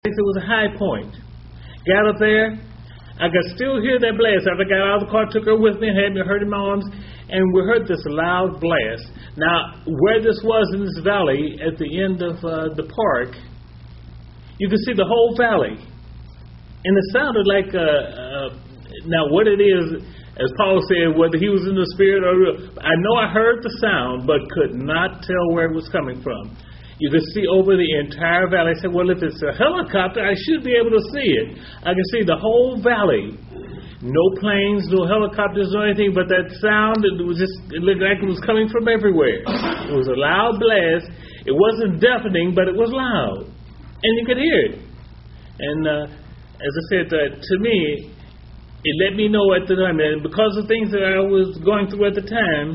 It was a high point. Got up there. I could still hear that blast. After I got out of the car, took her with me, had me hurt in my arms, and we heard this loud blast. Now, where this was in this valley at the end of the park, you could see the whole valley. And it sounded like, now what it is, as Paul said, whether he was in the spirit or I know I heard the sound, but could not tell where it was coming from. You could see over the entire valley. I said, well, if it's a helicopter, I should be able to see it. I can see the whole valley. No planes, no helicopters, no anything, but that sound, it looked like it was coming from everywhere. It was a loud blast. It wasn't deafening, but it was loud. And you could hear it. And as I said, to me, it let me know at the time, and because of things that I was going through at the time,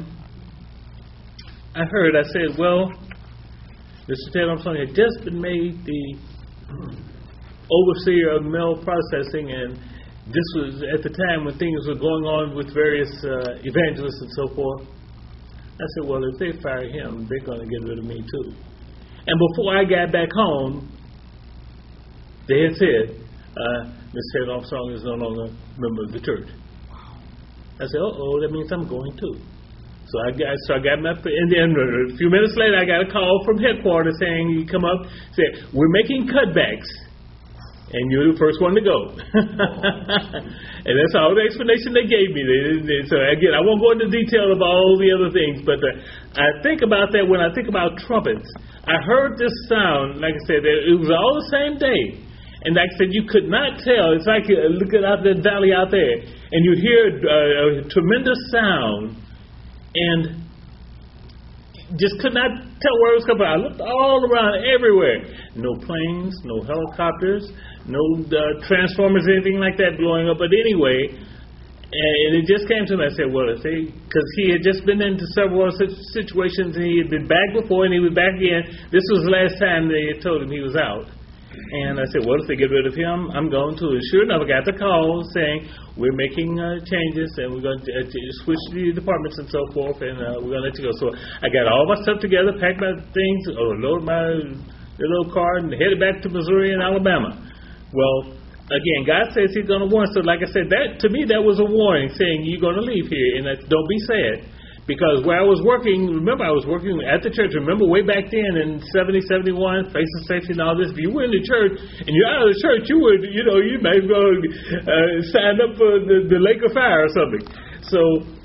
I said, well, Mr. Ted Armstrong had just been made the overseer of mill processing, and this was at the time when things were going on with various evangelists and so forth. I said, well, if they fire him, they're going to get rid of me too. And before I got back home, they had said, Mr. Ted Armstrong is no longer a member of the church. I said, that means I'm going too. So I got my, and then a few minutes later, I got a call from headquarters saying, you come up, said, we're making cutbacks, and you're the first one to go. And that's all the explanation they gave me. So again, I won't go into detail of all the other things, but I think about that when I think about trumpets. I heard this sound, like I said, it was all the same day. And like I said, you could not tell. It's like looking out that valley out there, and you hear a tremendous sound, and just could not tell where it was coming from. I looked all around, everywhere. No planes, no helicopters, no transformers, anything like that blowing up. But anyway, and it just came to me. I said, well, because he had just been into several situations, and he had been back before, and he was back again. This was the last time they had told him he was out. And I said, well, if they get rid of him, I'm going to. And sure enough, I got the call saying, we're making changes, and we're going to switch the departments and so forth, and we're going to let you go. So I got all my stuff together, packed my things, loaded my little car, and headed back to Missouri and Alabama. Well, again, God says he's going to warn. So like I said, that to me, that was a warning, saying you're going to leave here, and don't be sad. Because where I was working, remember I was working at the church. Remember way back then in 70, 71, place of safety and all this. If you were in the church and you're out of the church, you might go sign up for the lake of fire or something. So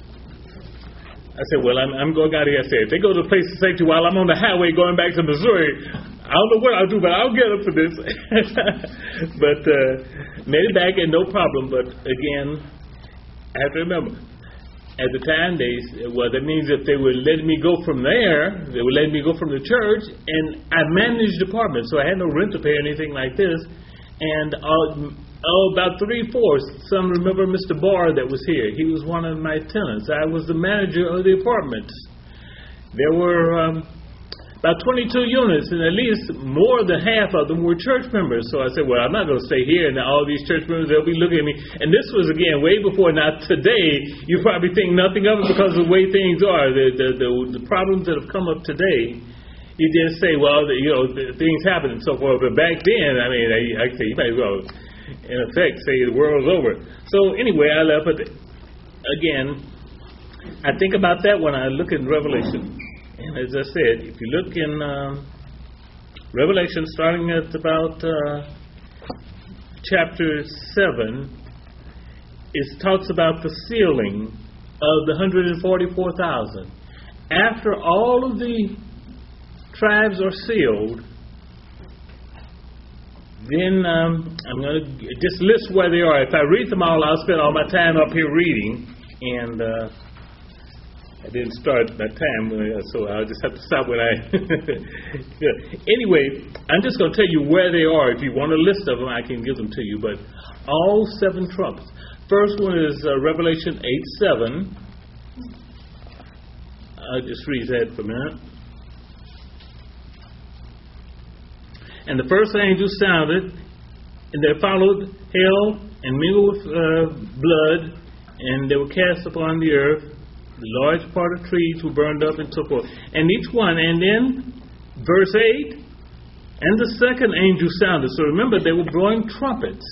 I said, well, I'm going out here. I said, if they go to the place of safety while I'm on the highway going back to Missouri, I don't know what I'll do, but I'll get up for this. But made it back and no problem. But again, I have to remember, at the time, that means if they would let me go from there, they would let me go from the church, and I managed departments, so I had no rent to pay or anything like this. And about 3/4, some remember Mr. Barr that was here. He was one of my tenants. I was the manager of the apartments. There were about 22 units, and at least more than half of them were church members. So I said, well, I'm not going to stay here, and all these church members, they'll be looking at me. And this was, again, way before. Now, today, you probably think nothing of it because of the way things are. The problems that have come up today, you just say, well, things happen and so forth. But back then, I mean, I say, you might as well, in effect, say the world's over. So anyway, I left. But again, I think about that when I look at Revelation. And as I said, if you look in Revelation, starting at about chapter 7, it talks about the sealing of the 144,000. After all of the tribes are sealed, then I'm going to just list where they are. If I read them all, I'll spend all my time up here reading, and I didn't start that time, so I'll just have to stop when I... Anyway, I'm just going to tell you where they are. If you want a list of them, I can give them to you. But all 7 trumpets. First one is Revelation 8:7. I'll just read that for a minute. And the first angel sounded, and there followed hell and mingled with blood, and they were cast upon the earth. The large part of trees were burned up and so forth. And each one, and then verse 8, And the second angel sounded. So remember, they were blowing trumpets.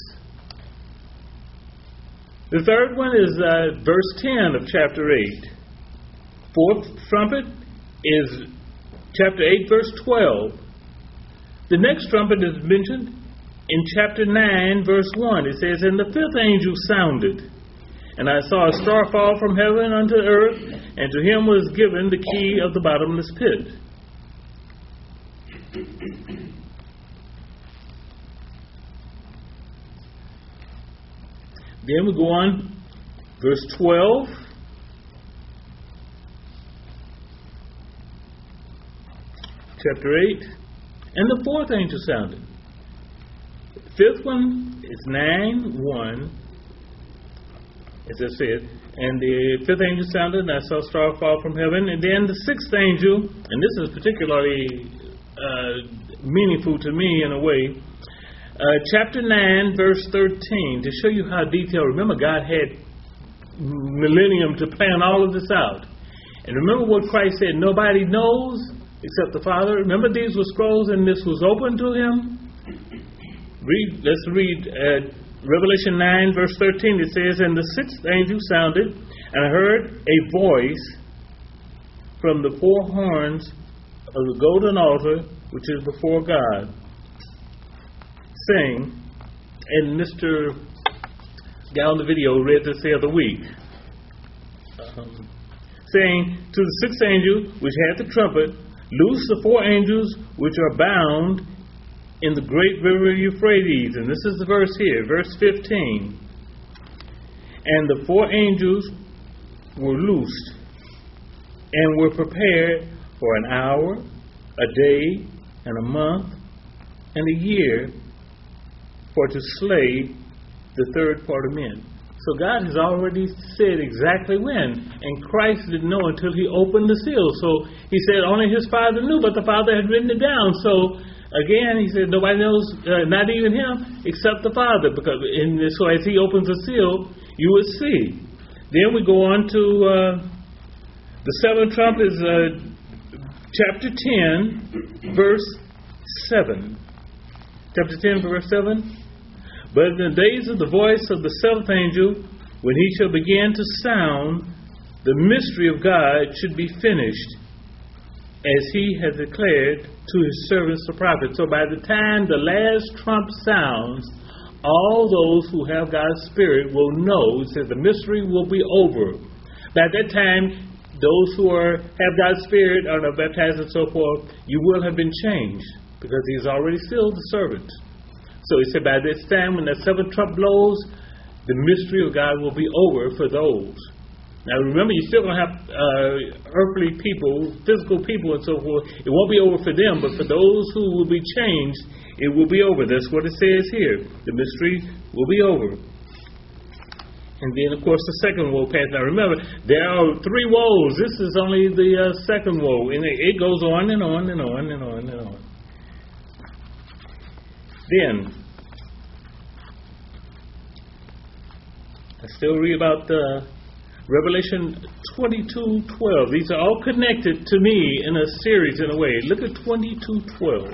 The third one is verse 10 of chapter 8. Fourth trumpet is chapter 8, verse 12. The next trumpet is mentioned in chapter 9, verse 1. It says, and the fifth angel sounded, and I saw a star fall from heaven unto earth, and to him was given the key of the bottomless pit. Then we go on, verse 12. Chapter 8. And the fourth angel sounded. The fifth one is 9:1, as I said. And the fifth angel sounded, and I saw a star fall from heaven. And then the sixth angel, and this is particularly meaningful to me in a way, chapter 9, verse 13, to show you how detailed. Remember, God had millennium to plan all of this out. And remember what Christ said, nobody knows except the Father. Remember, these were scrolls and this was open to him. Let's read Revelation 9, verse 13. It says, and the sixth angel sounded, and I heard a voice from the four horns of the golden altar, which is before God, saying, and Mr. guy on the video read this the other week, saying, to the sixth angel which had the trumpet, loose the four angels which are bound in the great river Euphrates. And this is the verse here, verse 15. And the four angels were loosed and were prepared for an hour, a day, and a month, and a year, for to slay the third part of men. So God has already said exactly when, and Christ didn't know until he opened the seal. So he said only his Father knew, but the Father had written it down. So again, he said nobody knows, not even him, except the Father. So as he opens the seal, you will see. Then we go on to the seventh trump is chapter 10, verse 7. Chapter 10, verse 7. But in the days of the voice of the seventh angel, when he shall begin to sound, the mystery of God should be finished, as he has declared to his servants the prophets. So by the time the last trump sounds, all those who have God's Spirit will know. It says the mystery will be over. By that time, those who have God's Spirit are baptized and so forth, you will have been changed, because he's already sealed the servant. So he said, by this time, when the seventh trump blows, the mystery of God will be over for those. Now remember, you're still going to have earthly people, physical people and so forth. It won't be over for them, but for those who will be changed, it will be over. That's what it says here. The mystery will be over. And then, of course, the second woe passed. Now remember, there are three woes. This is only the second woe. And it goes on and on and on and on and on. Then, I still read about Revelation 22:12. These are all connected to me in a series in a way. Look at 22:12.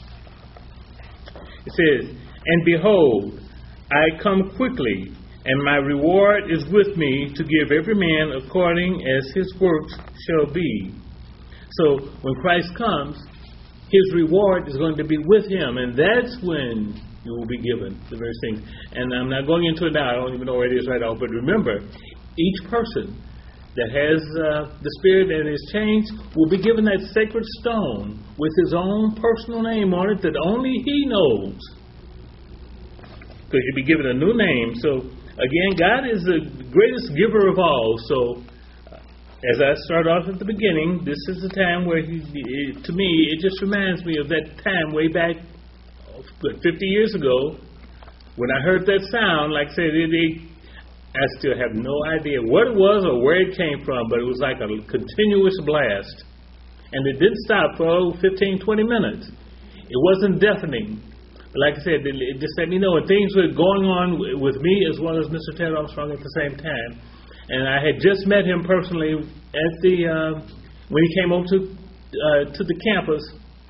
It says, and behold, I come quickly, and my reward is with me to give every man according as his works shall be. So when Christ comes, his reward is going to be with him, and that's when you will be given the various things. And I'm not going into it now. I don't even know where it is right now. But remember, each person that has the Spirit and is changed will be given that sacred stone with his own personal name on it that only he knows. Because you'll be given a new name. So, again, God is the greatest giver of all. So, as I started off at the beginning, this is the time where, to me, it just reminds me of that time way back 50 years ago when I heard that sound. Like I said, I still have no idea what it was or where it came from, but it was like a continuous blast. And it didn't stop for 15, 20 minutes. It wasn't deafening. But like I said, it just let me know. And things were going on with me as well as Mr. Ted Armstrong at the same time. And I had just met him personally at when he came over to the campus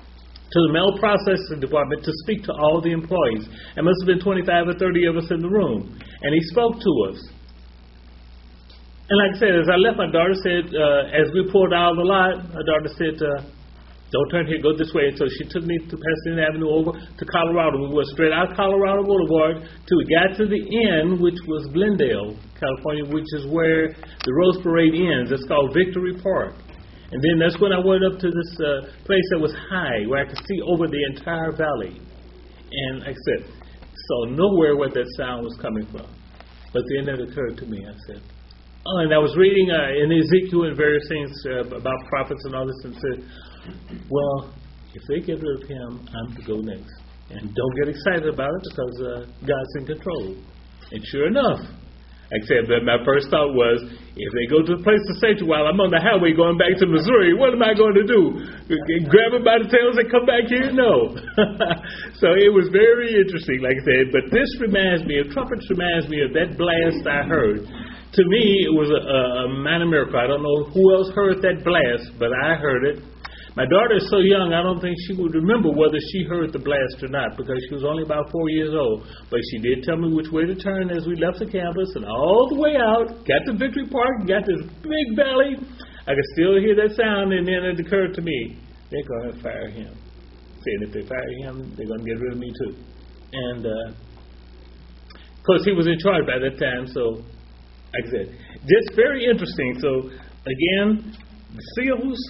to the mail processing department to speak to all the employees. There must have been 25 or 30 of us in the room. And he spoke to us. And like I said, as I left, my daughter said, as we pulled out of the lot, my daughter said, don't turn here, go this way. And so she took me to Pasadena Avenue over to Colorado. We went straight out Colorado Boulevard till we got to the end, which was Glendale, California, which is where the Rose Parade ends. It's called Victory Park. And then that's when I went up to this place that was high, where I could see over the entire valley. And like I said, saw nowhere where that sound was coming from. But then it occurred to me, I said, oh, and I was reading in Ezekiel and various things about prophets and all this, and said, well, if they get rid of him, I'm to go next. And don't get excited about it because God's in control. And sure enough, like I said, my first thought was, if they go to the place of safety while I'm on the highway going back to Missouri, what am I going to do? Grab them by the tails and come back here? No. So it was very interesting, like I said. But this reminds me, trumpets reminds me of that blast I heard. To me, it was a minor miracle. I don't know who else heard that blast, but I heard it. My daughter is so young, I don't think she would remember whether she heard the blast or not, because she was only about 4 years old. But she did tell me which way to turn as we left the campus, and all the way out, got to Victory Park, got this big valley. I could still hear that sound, and then it occurred to me, they're going to fire him. Saying if they fire him, they're going to get rid of me too. And, of course, he was in charge by that time, so, like I said, just very interesting. So, again, the seals,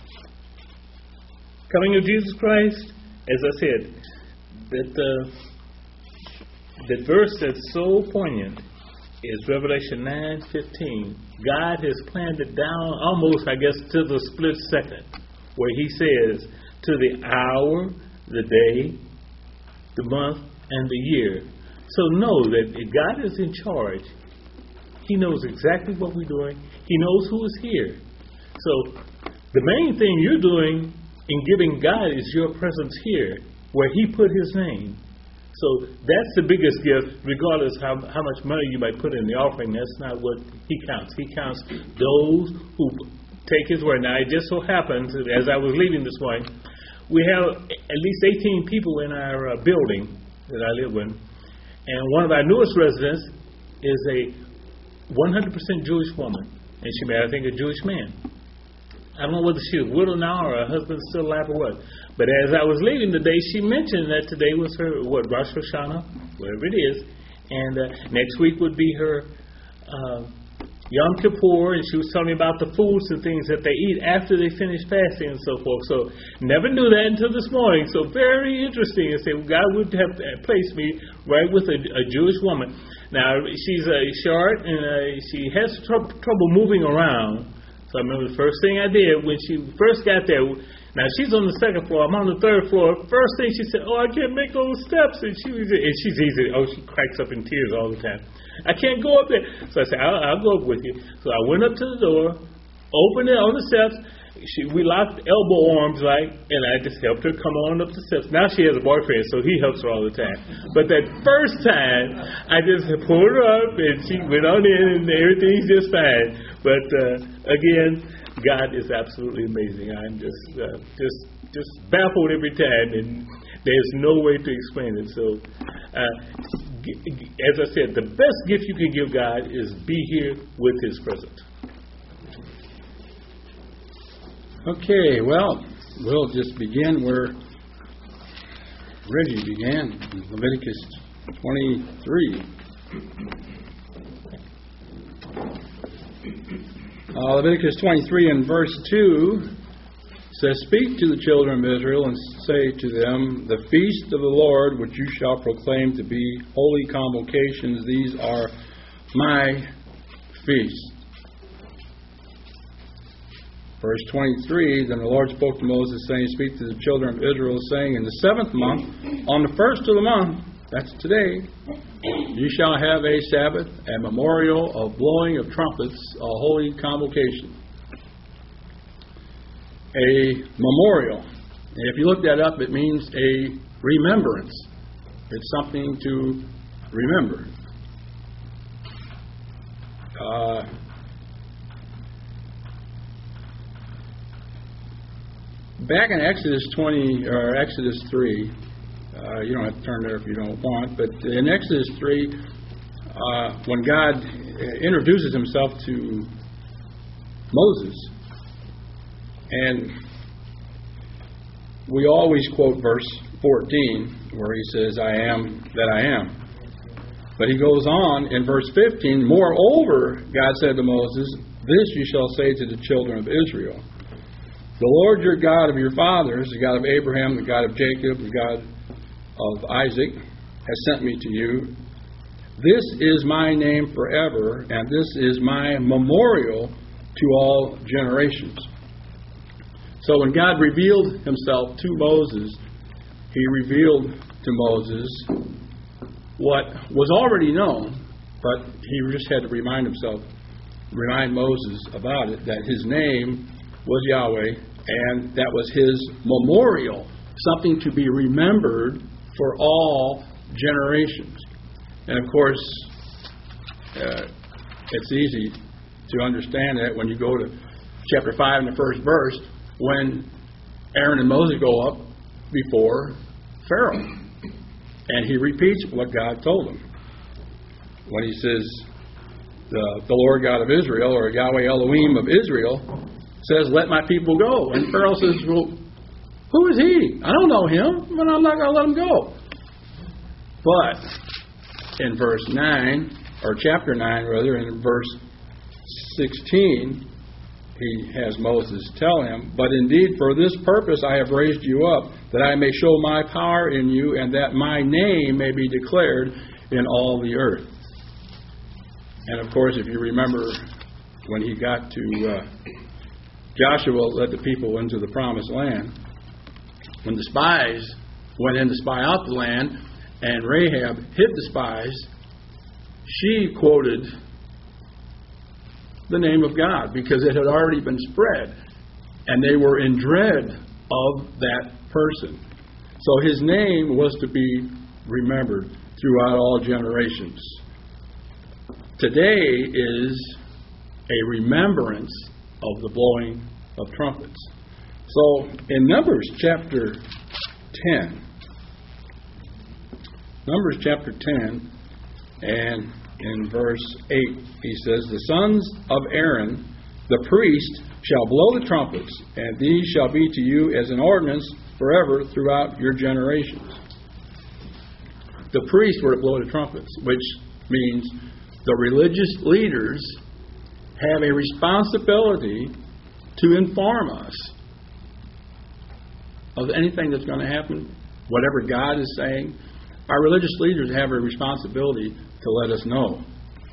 coming of Jesus Christ, as I said, that verse that's so poignant is Revelation 9:15. God has planned it down almost, I guess, to the split second, where he says, to the hour, the day, the month, and the year. So know that if God is in charge, he knows exactly what we're doing. He knows who is here. So the main thing you're doing in giving God is your presence here, where he put his name. So that's the biggest gift, regardless how much money you might put in the offering. That's not what he counts. He counts those who take his word. Now, it just so happens, as I was leaving this morning, we have at least 18 people in our building that I live in. And one of our newest residents is a 100% Jewish woman. And she married, I think, a Jewish man. I don't know whether she was widowed now or her husband's still alive or what. But as I was leaving today, she mentioned that today was her, Rosh Hashanah, whatever it is. And next week would be her Yom Kippur. And she was telling me about the foods and things that they eat after they finish fasting and so forth. So never knew that until this morning. So very interesting. I said, God would have placed me right with a Jewish woman. Now, she's short and she has trouble moving around. So I remember the first thing I did when she first got there. Now she's on the second floor. I'm on the third floor. First thing she said, "Oh, I can't make those steps." And she's easy. Oh, she cracks up in tears all the time. I can't go up there. So I said, "I'll go up with you." So I went up to the door, opened it on the steps. We locked elbow arms, and I just helped her come on up the steps. Now she has a boyfriend, so he helps her all the time. But that first time, I just pulled her up, and she went on in, and everything's just fine. But again, God is absolutely amazing. I'm just baffled every time, and there's no way to explain it. So, as I said, the best gift you can give God is be here with his presence. Okay, well, we'll just begin where Reggie began, in Leviticus 23. Leviticus 23 and verse 2 says, "Speak to the children of Israel and say to them, the feast of the Lord, which you shall proclaim to be holy convocations, these are my feasts." Verse 23, "Then the Lord spoke to Moses, saying, Speak to the children of Israel, saying, In the 7th month, on the 1st of the month," that's today, "you shall have a Sabbath, a memorial of blowing of trumpets, a holy convocation." A memorial. And if you look that up, it means a remembrance. It's something to remember. back in Exodus 20 or Exodus 3, you don't have to turn there if you don't want, but in Exodus 3, when God introduces himself to Moses, and we always quote verse 14 where he says, I am that I am. But he goes on in verse 15, moreover, God said to Moses, this you shall say to the children of Israel. The Lord your God of your fathers, the God of Abraham, the God of Jacob, the God of Isaac, has sent me to you. This is my name forever, and this is my memorial to all generations. So when God revealed himself to Moses, he revealed to Moses what was already known, but he just had to remind Moses about it, that his name was Yahweh, and that was his memorial, something to be remembered for all generations. And of course, it's easy to understand that when you go to chapter 5 in the first verse, when Aaron and Moses go up before Pharaoh. And he repeats what God told him. When he says, the Lord God of Israel, or Yahweh Elohim of Israel, says, let my people go. And Pharaoh says, well, who is he? I don't know him, but I'm not going to let him go. But in verse 9, or chapter 9 rather, in verse 16, he has Moses tell him, but indeed for this purpose I have raised you up, that I may show my power in you, and that my name may be declared in all the earth. And of course, if you remember when he got to Joshua led the people into the promised land, when the spies went in to spy out the land, and Rahab hid the spies, she quoted the name of God, because it had already been spread, and they were in dread of that person. So his name was to be remembered throughout all generations. Today is a remembrance of the blowing of trumpets. So in Numbers chapter 10, and in verse 8, he says, the sons of Aaron, the priest, shall blow the trumpets, and these shall be to you as an ordinance forever throughout your generations. The priests were to blow the trumpets, which means the religious leaders have a responsibility to inform us of anything that's going to happen, whatever God is saying. Our religious leaders have a responsibility to let us know.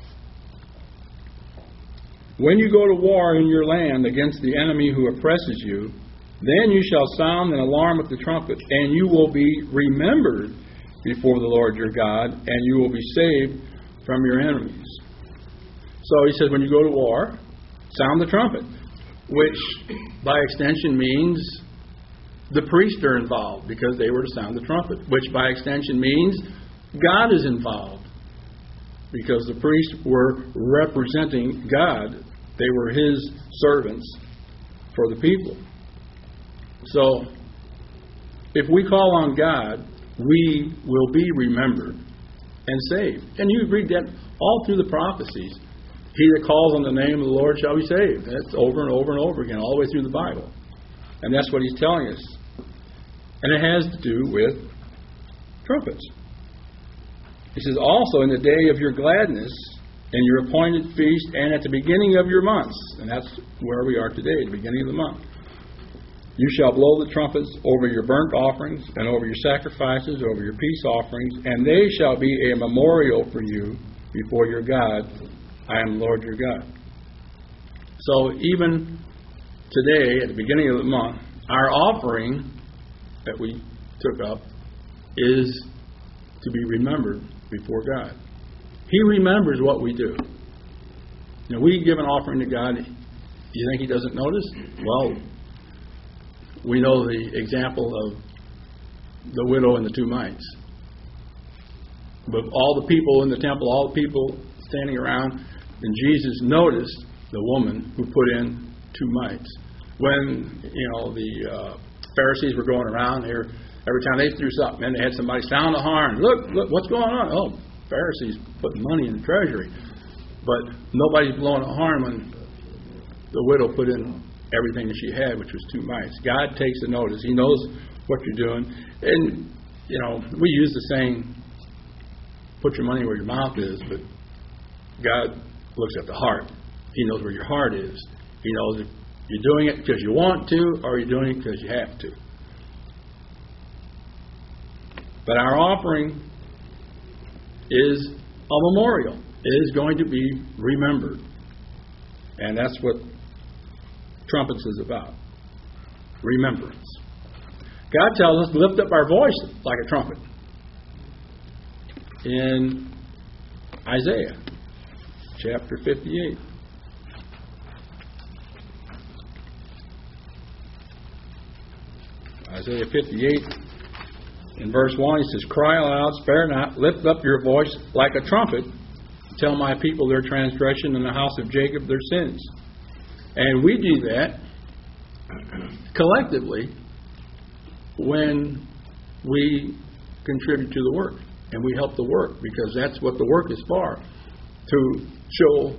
When you go to war in your land against the enemy who oppresses you, then you shall sound an alarm with the trumpet, and you will be remembered before the Lord your God, and you will be saved from your enemies. So he says, when you go to war, sound the trumpet, which by extension means the priests are involved, because they were to sound the trumpet, which by extension means God is involved, because the priests were representing God. They were his servants for the people. So, if we call on God, we will be remembered and saved. And you read that all through the prophecies. He that calls on the name of the Lord shall be saved. That's over and over and over again, all the way through the Bible. And that's what he's telling us. And it has to do with trumpets. He says, also in the day of your gladness, and your appointed feast, and at the beginning of your months. And that's where we are today, the beginning of the month. You shall blow the trumpets over your burnt offerings, and over your sacrifices, over your peace offerings, and they shall be a memorial for you before your God. I am the Lord your God. So even today, at the beginning of the month, our offering that we took up is to be remembered before God. He remembers what we do. You know, we give an offering to God. Do you think he doesn't notice? Well, we know the example of the widow and the two mites. But all the people in the temple, all the people standing around, and Jesus noticed the woman who put in 2 mites. When, the Pharisees were going around here. Every time they threw something in, they had somebody sound the horn. Look, what's going on? Oh, Pharisees putting money in the treasury. But nobody's blowing a horn when the widow put in everything that she had, which was 2 mites. God takes a notice. He knows what you're doing. And, we use the saying, put your money where your mouth is, but God looks at the heart. He knows where your heart is. He knows if you're doing it because you want to or you're doing it because you have to. But our offering is a memorial. It is going to be remembered. And that's what trumpets is about. Remembrance. God tells us to lift up our voice like a trumpet. In Isaiah chapter 58. Isaiah 58 in verse 1, he says, "Cry aloud, spare not, lift up your voice like a trumpet. Tell my people their transgression and the house of Jacob their sins." And we do that collectively when we contribute to the work and we help the work, because that's what the work is for, to show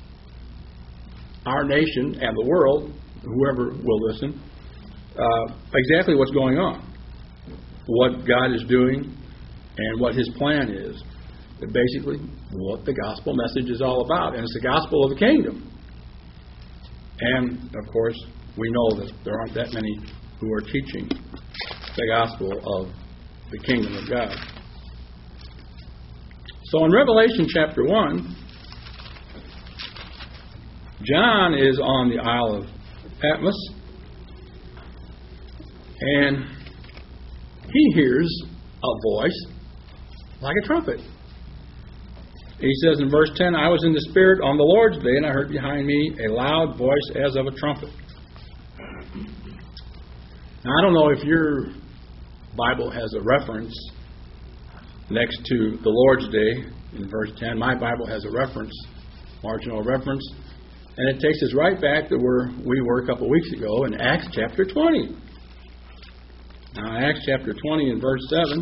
our nation and the world, whoever will listen, exactly what's going on, what God is doing, and what His plan is. Basically, what the gospel message is all about. And it's the gospel of the kingdom. And, of course, we know that there aren't that many who are teaching the gospel of the kingdom of God. So in Revelation chapter 1, John is on the Isle of Patmos, and he hears a voice like a trumpet. He says in verse 10, "I was in the Spirit on the Lord's day, and I heard behind me a loud voice as of a trumpet." Now, I don't know if your Bible has a reference next to the Lord's day in verse 10. My Bible has a reference, marginal reference, and it takes us right back to where we were a couple of weeks ago in Acts chapter 20. Now, Acts chapter 20 and verse 7,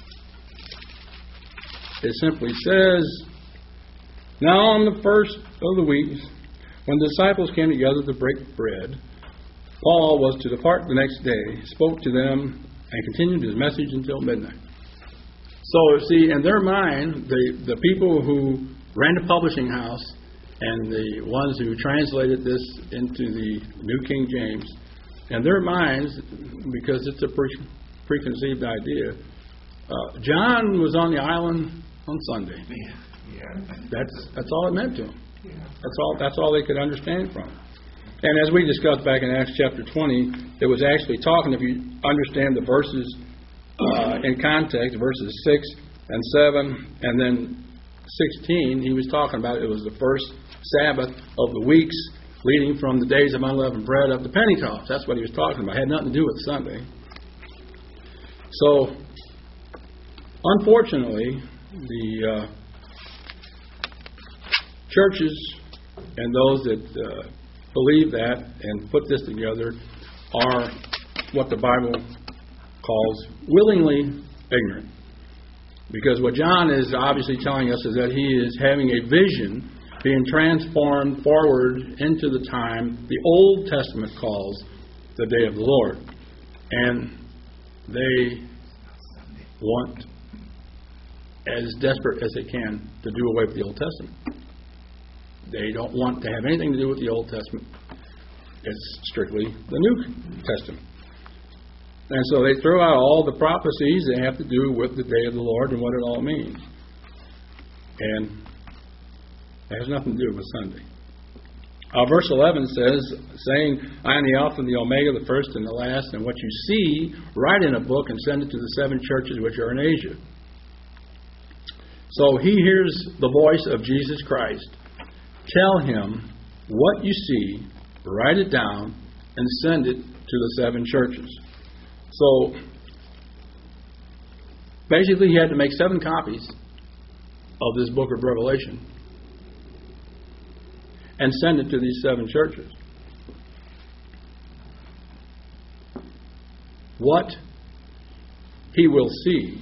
it simply says, "Now on the first of the week, when the disciples came together to break bread, Paul was to depart the next day, spoke to them, and continued his message until midnight." So, see, in their mind, the people who ran the publishing house and the ones who translated this into the New King James, in their minds, because it's a preconceived idea, John was on the island on Sunday. That's all it meant to them. That's all they could understand from it. And as we discussed back in Acts chapter 20, it was actually talking, if you understand the verses in context, verses 6 and 7, and then 16, he was talking about it was the first Sabbath of the weeks leading from the days of unleavened bread up to Pentecost. That's what he was talking about. It had nothing to do with Sunday. So, unfortunately, the churches and those that believe that and put this together are what the Bible calls willingly ignorant. Because what John is obviously telling us is that he is having a vision, being transformed forward into the time the Old Testament calls the day of the Lord. And they want, as desperate as they can, to do away with the Old Testament. They don't want to have anything to do with the Old Testament. It's strictly the New Testament. And so they throw out all the prophecies that have to do with the day of the Lord and what it all means. And it has nothing to do with Sunday. Verse 11 says, saying, "I am the Alpha and the Omega, the first and the last, and what you see, write in a book and send it to the 7 churches which are in Asia." So he hears the voice of Jesus Christ. Tell him what you see, write it down, and send it to the 7 churches. So, basically he had to make 7 copies of this book of Revelation and send it to these 7 churches. what he will see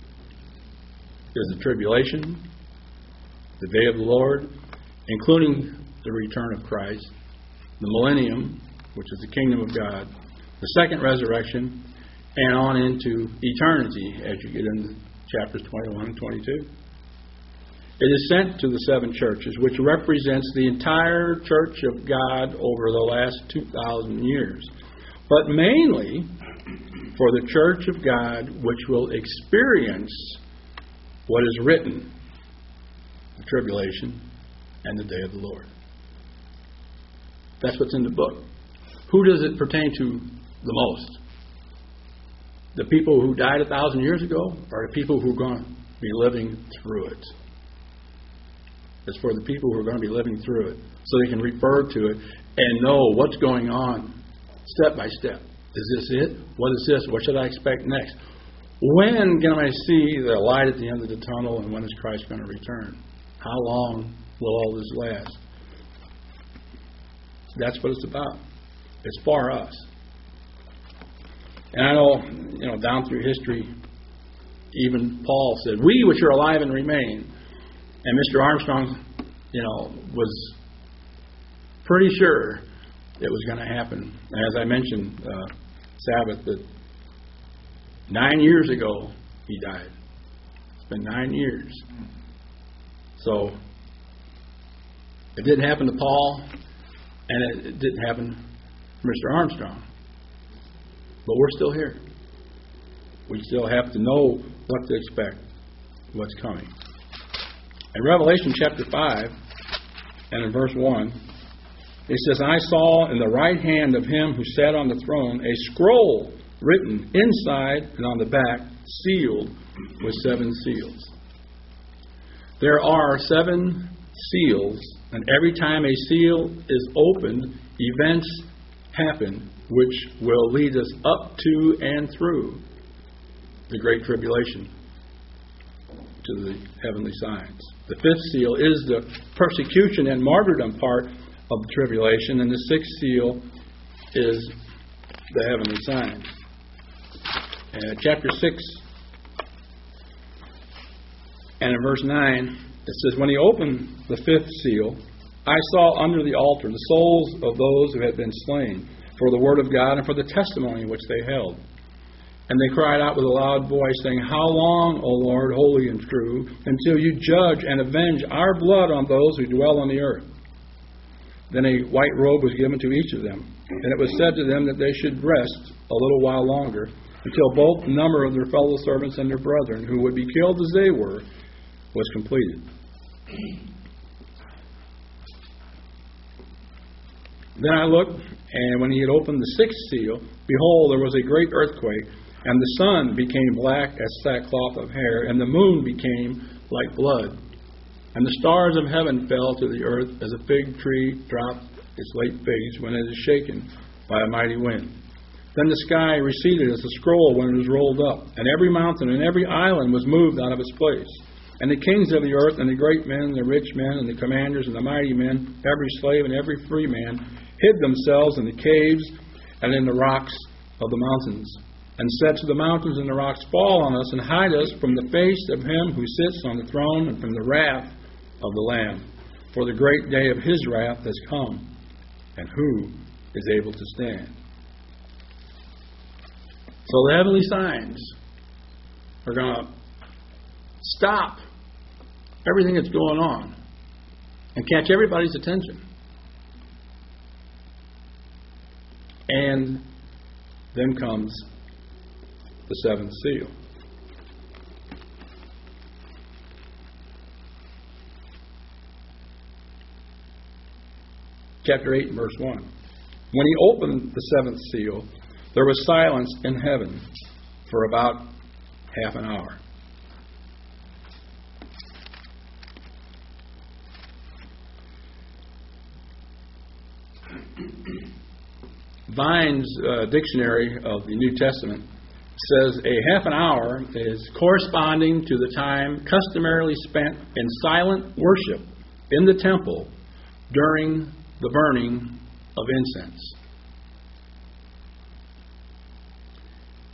is the tribulation, the day of the Lord, including the return of Christ, the millennium, which is the kingdom of God, the second resurrection, and on into eternity as you get into chapters 21 and 22. It is sent to the seven churches, which represents the entire church of God over the last 2,000 years, but mainly for the church of God which will experience what is written, the tribulation and the day of the Lord. That's what's in the book. Who does it pertain to the most? The people who died 1,000 years ago, or the people who are going to be living through it? It's for the people who are going to be living through it, so they can refer to it and know what's going on step by step. Is this it? What is this? What should I expect next? When can I see the light at the end of the tunnel, and when is Christ going to return? How long will all this last? That's what it's about. It's for us. And I know, down through history, even Paul said, "We which are alive and remain." And Mr. Armstrong, was pretty sure it was going to happen. And as I mentioned, Sabbath, that 9 years ago he died. It's been 9 years. So it didn't happen to Paul, and it didn't happen to Mr. Armstrong. But we're still here. We still have to know what to expect, what's coming. In Revelation chapter 5, and in verse 1, it says, "I saw in the right hand of him who sat on the throne a scroll written inside and on the back, sealed with 7 seals." There are 7 seals, and every time a seal is opened, events happen which will lead us up to and through the Great Tribulation to the heavenly signs. The 5th seal is the persecution and martyrdom part of the tribulation, and the 6th seal is the heavenly signs. Chapter 6 and in verse 9, it says, "When he opened the 5th seal, I saw under the altar the souls of those who had been slain for the word of God and for the testimony which they held. And they cried out with a loud voice, saying, 'How long, O Lord, holy and true, until you judge and avenge our blood on those who dwell on the earth?' Then a white robe was given to each of them, and it was said to them that they should rest a little while longer, until both the number of their fellow servants and their brethren, who would be killed as they were, was completed." Then I looked, and when he had opened the 6th seal, behold, there was a great earthquake, and the sun became black as sackcloth of hair, and the moon became like blood. And the stars of heaven fell to the earth as a fig tree drops its late figs when it is shaken by a mighty wind. Then the sky receded as a scroll when it was rolled up, and every mountain and every island was moved out of its place. And the kings of the earth, and the great men, and the rich men, and the commanders, and the mighty men, every slave and every free man, hid themselves in the caves and in the rocks of the mountains, and said to the mountains and the rocks, "Fall on us, and hide us from the face of him who sits on the throne, and from the wrath of the Lamb. For the great day of his wrath has come, and who is able to stand?" So the heavenly signs are going to stop everything that's going on and catch everybody's attention. And then comes the 7th seal. Chapter 8 and verse 1. "When he opened the 7th seal, there was silence in heaven for about half an hour. Vine's dictionary of the New Testament says a half an hour is corresponding to the time customarily spent in silent worship in the temple during the burning of incense.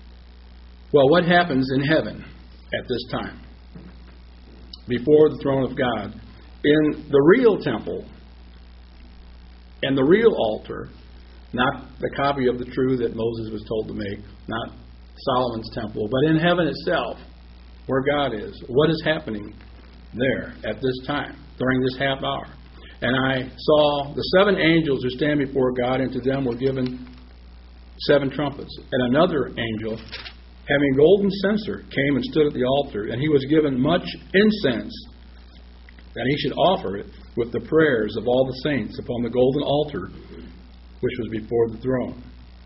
Well, what happens in heaven at this time? Before the throne of God, in the real temple and the real altar, not the copy of the true that Moses was told to make, not Solomon's temple, but in heaven itself, where God is. What is happening there at this time, during this half hour? And I saw the 7 angels who stand before God, and to them were given 7 trumpets. And another angel, having a golden censer, came and stood at the altar, and he was given much incense, that he should offer it with the prayers of all the saints upon the golden altar which was before the throne.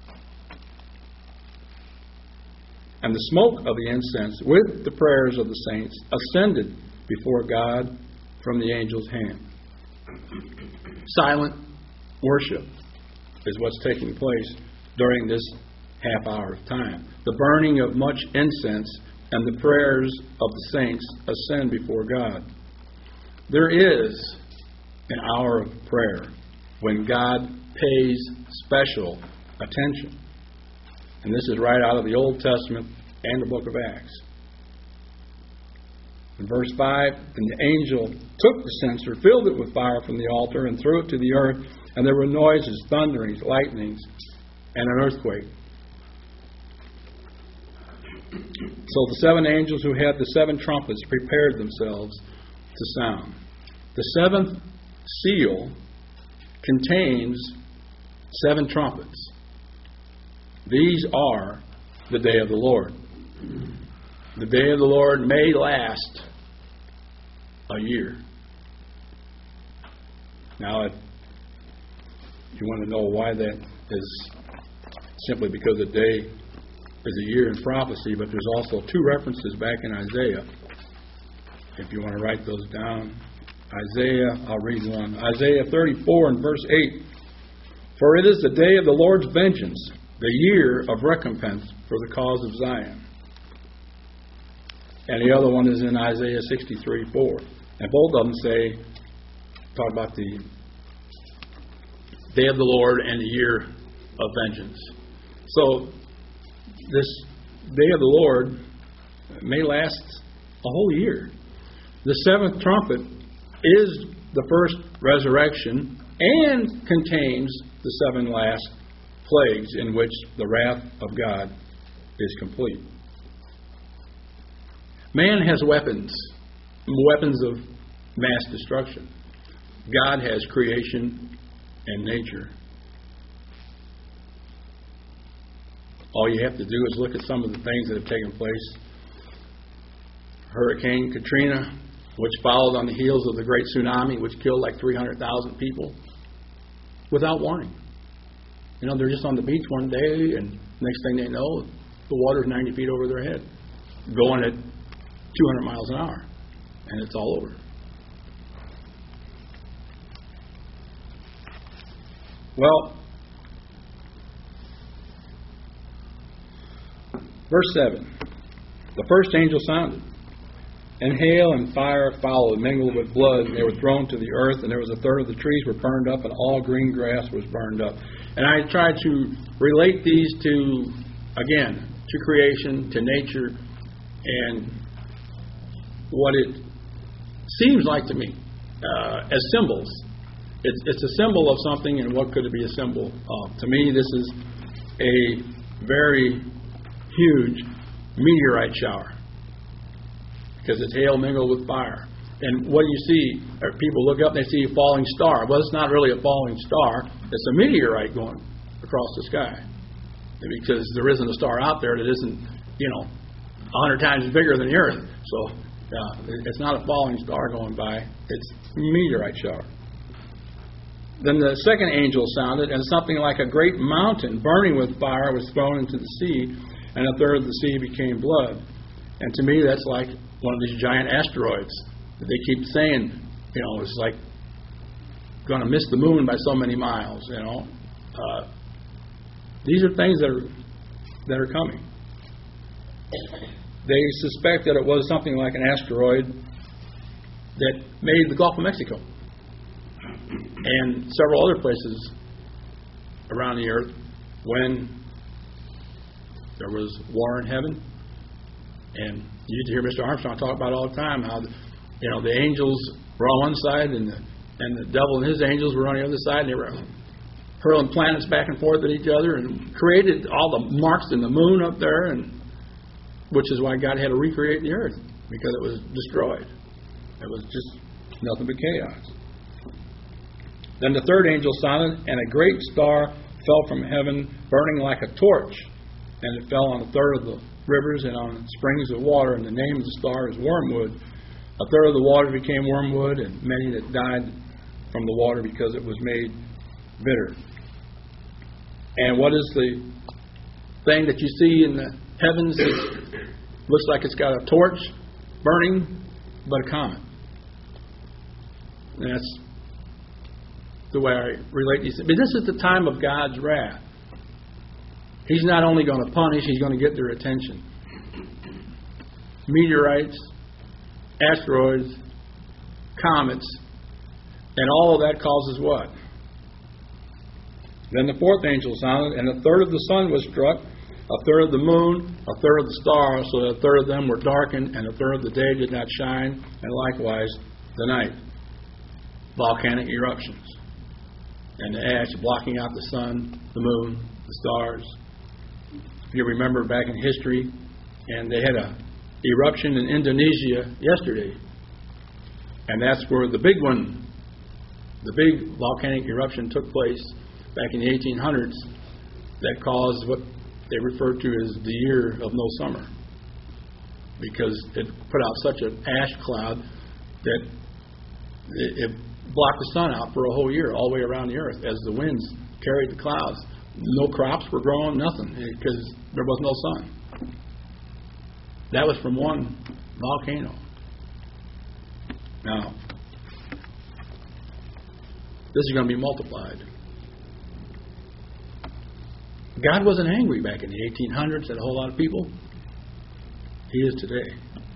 And the smoke of the incense with the prayers of the saints ascended before God from the angel's hand. Silent worship is what's taking place during this half hour of time. The burning of much incense and the prayers of the saints ascend before God. There is an hour of prayer when God pays special attention. And this is right out of the Old Testament and the book of Acts. In verse 5, and the angel took the censer, filled it with fire from the altar, and threw it to the earth, and there were noises, thunderings, lightnings, and an earthquake. So the 7 angels who had the 7 trumpets prepared themselves to sound. The 7th seal contains 7 trumpets. These are the day of the Lord. The day of the Lord may last a year. Now, if you want to know why that is, simply because a day is a year in prophecy, but there's also 2 references back in Isaiah. If you want to write those down. Isaiah, I'll read one. Isaiah 34 and verse 8. For it is the day of the Lord's vengeance, the year of recompense for the cause of Zion. And the other one is in Isaiah 63:4. And both of them talk about the day of the Lord and the year of vengeance. So this day of the Lord may last a whole year. The 7th trumpet is the first resurrection and contains the 7 last plagues in which the wrath of God is complete. Man has weapons of mass destruction. God has creation and nature. All you have to do is look at some of the things that have taken place. Hurricane Katrina, which followed on the heels of the great tsunami, which killed like 300,000 people without warning. You know, they're just on the beach one day, and next thing they know, the water's 90 feet over their head, going at 200 miles an hour, and it's all over. Well, verse 7. The first angel sounded, and hail and fire followed, mingled with blood, and they were thrown to the earth, and there was 1/3 of the trees were burned up, and all green grass was burned up. And I tried to relate these to, again, to creation, to nature, and what it seems like to me as symbols. It's a symbol of something, and what could it be a symbol of? To me, this is a very huge meteorite shower, because it's hail mingled with fire. And what do you see? People look up and they see a falling star. Well, it's not really a falling star. It's a meteorite going across the sky, because there isn't a star out there that isn't, 100 times bigger than the Earth. So it's not a falling star going by. It's a meteorite shower. Then the second angel sounded, and something like a great mountain burning with fire was thrown into the sea, and 1/3 of the sea became blood. And to me, that's like one of these giant asteroids that they keep saying, it's like going to miss the moon by so many miles. These are things that are coming. They suspect that it was something like an asteroid that made the Gulf of Mexico and several other places around the earth when there was war in heaven. And you used to hear Mr. Armstrong talk about it all the time, how the angels were on one side and the devil and his angels were on the other side, and they were hurling planets back and forth at each other and created all the marks in the moon up there, and which is why God had to recreate the earth, because it was destroyed. It was just nothing but chaos. Then the third angel sounded, and a great star fell from heaven, burning like a torch, and it fell on a third of the rivers and on springs of water, and the name of the star is wormwood. A third of the water became wormwood, and many that died from the water because it was made bitter. And what is the thing that you see in the heavens that looks like it's got a torch burning, but a comet? And that's the way I relate these things. But this is the time of God's wrath. He's not only going to punish, He's going to get their attention. Meteorites, asteroids, comets, and all of that causes what? Then the fourth angel sounded, and a third of the sun was struck, a third of the moon, a third of the stars, so that a third of them were darkened, and a third of the day did not shine, and likewise the night. Volcanic eruptions. And the ash blocking out the sun, the moon, the stars. If you remember back in history, and they had a eruption in Indonesia yesterday. And that's where the big one, the big volcanic eruption took place back in the 1800s that caused what they referred to as the year of no summer, because it put out such an ash cloud that it blocked the sun out for a whole year, all the way around the earth, as the winds carried the clouds. No crops were growing, nothing, because there was no sun. That was from one volcano. Now, this is going to be multiplied. God wasn't angry back in the 1800s at a whole lot of people. He is today.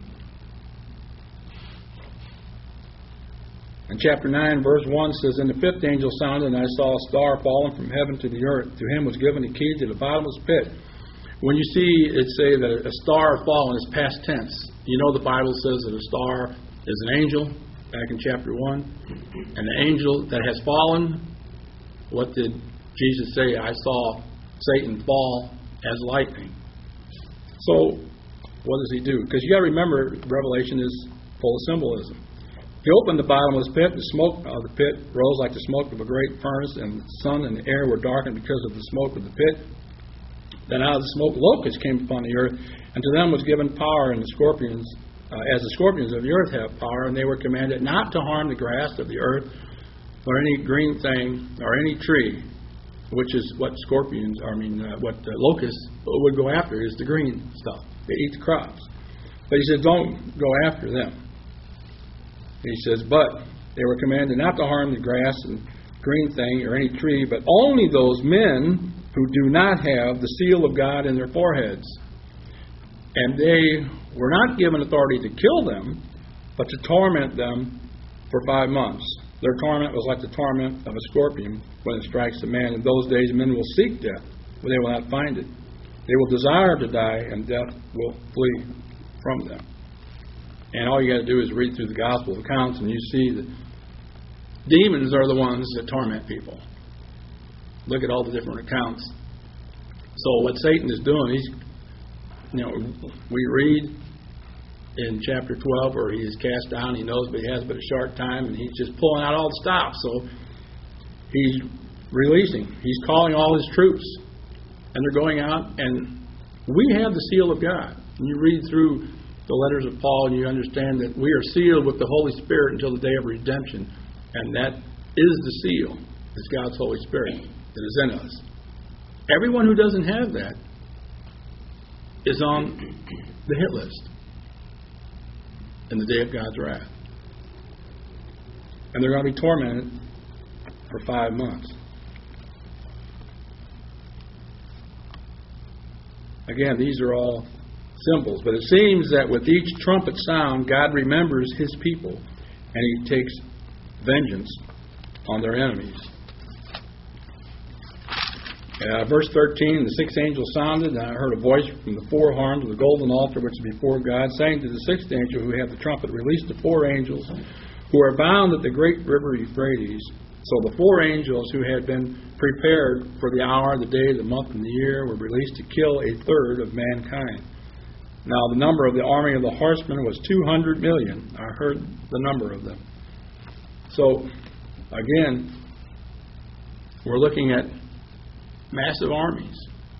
And chapter 9, verse 1 says, And the fifth angel sounded, and I saw a star falling from heaven to the earth. To him was given the key to the bottomless pit. When you see it say that a star fallen is past tense, you know the Bible says that a star is an angel, back in chapter 1. And the angel that has fallen, what did Jesus say? I saw Satan fall as lightning. So, what does he do? Because you got to remember, Revelation is full of symbolism. He opened the bottomless pit. The smoke of the pit rose like the smoke of a great furnace, and the sun and the air were darkened because of the smoke of the pit. Then out of the smoke locusts came upon the earth, and to them was given power, and the scorpions, as the scorpions of the earth have power, and they were commanded not to harm the grass of the earth, or any green thing, or any tree, which is what what the locusts would go after, is the green stuff. They eat the crops. But he said, don't go after them. He says, but they were commanded not to harm the grass and green thing or any tree, but only those men who do not have the seal of God in their foreheads. And they were not given authority to kill them, but to torment them for 5 months. Their torment was like the torment of a scorpion when it strikes a man. In those days men will seek death, but they will not find it. They will desire to die, and death will flee from them. And all you got to do is read through the gospel accounts, and you see that demons are the ones that torment people. Look at all the different accounts. So what Satan is doing, we read in chapter 12 where he is cast down, he knows, but he has but a short time, and he's just pulling out all the stops. So he's releasing. He's calling all his troops, and they're going out, and we have the seal of God. And you read through the letters of Paul, and you understand that we are sealed with the Holy Spirit until the day of redemption, and that is the seal. It's God's Holy Spirit that is in us. Everyone who doesn't have that is on the hit list in the day of God's wrath. And they're going to be tormented for 5 months. Again, these are all symbols, but it seems that with each trumpet sound, God remembers His people, and He takes vengeance on their enemies. Verse 13, the sixth angel sounded, and I heard a voice from the four horns of the golden altar which is before God, saying to the sixth angel who had the trumpet, release the four angels who are bound at the great river Euphrates. So the four angels who had been prepared for the hour, the day, the month, and the year were released to kill a third of mankind. Now the number of the army of the horsemen was 200 million. I heard the number of them. So, again, we're looking at massive armies.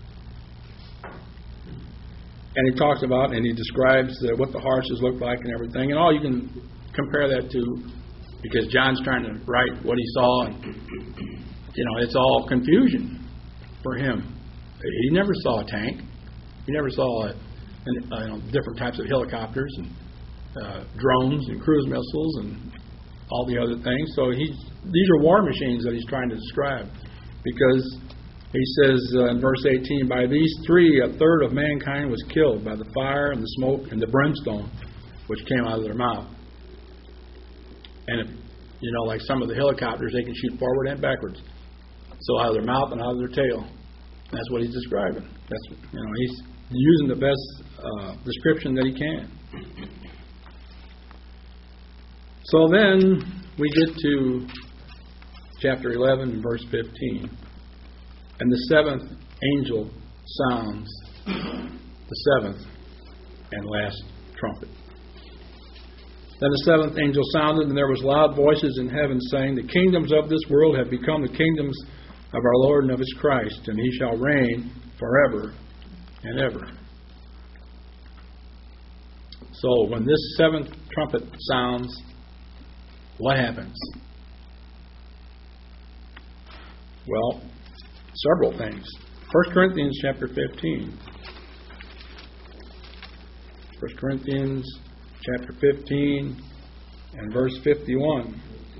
And he talks about, and he describes what the horses look like and everything. And all you can compare that to, because John's trying to write what he saw, and, it's all confusion for him. He never saw a tank. He never saw different types of helicopters and drones and cruise missiles and all the other things. So these are war machines that he's trying to describe, because he says in verse 18, by these three, a third of mankind was killed by the fire and the smoke and the brimstone which came out of their mouth. And if, like some of the helicopters, they can shoot forward and backwards. So out of their mouth and out of their tail. That's what he's describing. He's using the best description that he can. So then we get to chapter 11, verse 15. And the seventh angel sounds the seventh and last trumpet. Then the seventh angel sounded, and there was loud voices in heaven saying, the kingdoms of this world have become the kingdoms of our Lord and of his Christ, and he shall reign forever and ever. So when this seventh trumpet sounds, what happens? Well, several things. 1 Corinthians chapter 15. 1 Corinthians chapter 15 and verse 51.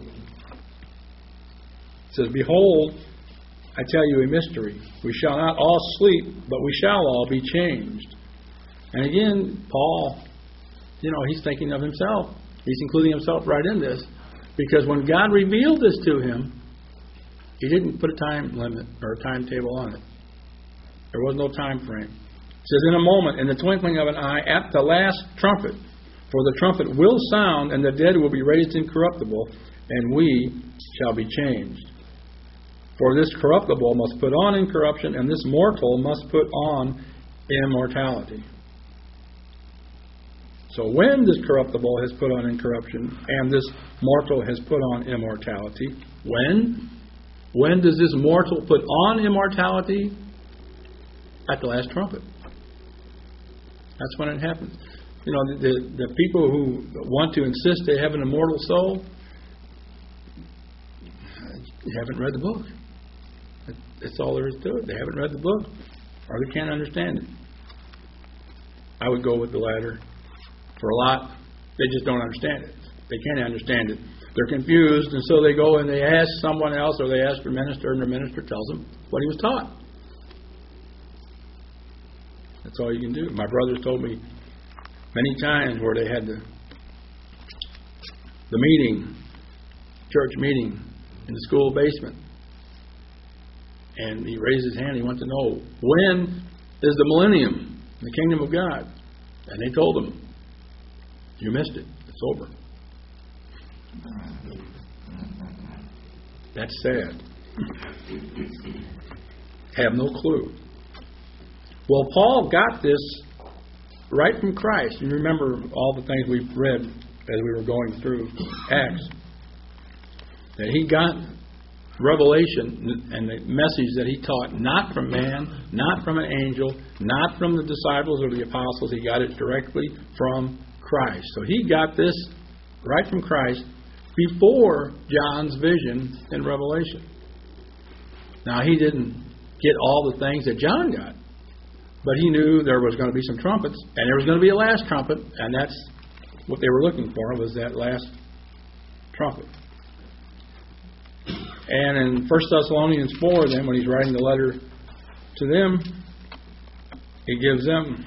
It says, behold, I tell you a mystery. We shall not all sleep, but we shall all be changed. And again, Paul, he's thinking of himself. He's including himself right in this. Because when God revealed this to him, he didn't put a time limit or a timetable on it. There was no time frame. It says, in a moment, in the twinkling of an eye, at the last trumpet, for the trumpet will sound, and the dead will be raised incorruptible, and we shall be changed. For this corruptible must put on incorruption, and this mortal must put on immortality. So when this corruptible has put on incorruption, and this mortal has put on immortality, when does this mortal put on immortality? At the last trumpet. That's when it happens. The people who want to insist they have an immortal soul, you haven't read the book. That's all there is to it. They haven't read the book, or they can't understand it. I would go with the latter. For a lot, they just don't understand it. They can't understand it. They're confused, and so they go and they ask someone else, or they ask their minister, and their minister tells them what he was taught. That's all you can do. My brothers told me many times where they had the meeting, church meeting, in the school basement. And he raised his hand. He wanted to know, when is the millennium, the kingdom of God? And they told him, you missed it. It's over. That's sad. Have no clue. Well, Paul got this right from Christ. You remember all the things we've read as we were going through Acts. That he got revelation and the message that he taught not from man, not from an angel, not from the disciples or the apostles. He got it directly from Christ. So he got this right from Christ before John's vision in Revelation. Now, he didn't get all the things that John got, but he knew there was going to be some trumpets, and there was going to be a last trumpet, and that's what they were looking for, was that last trumpet. And in 1 Thessalonians 4, then, when he's writing the letter to them, he gives them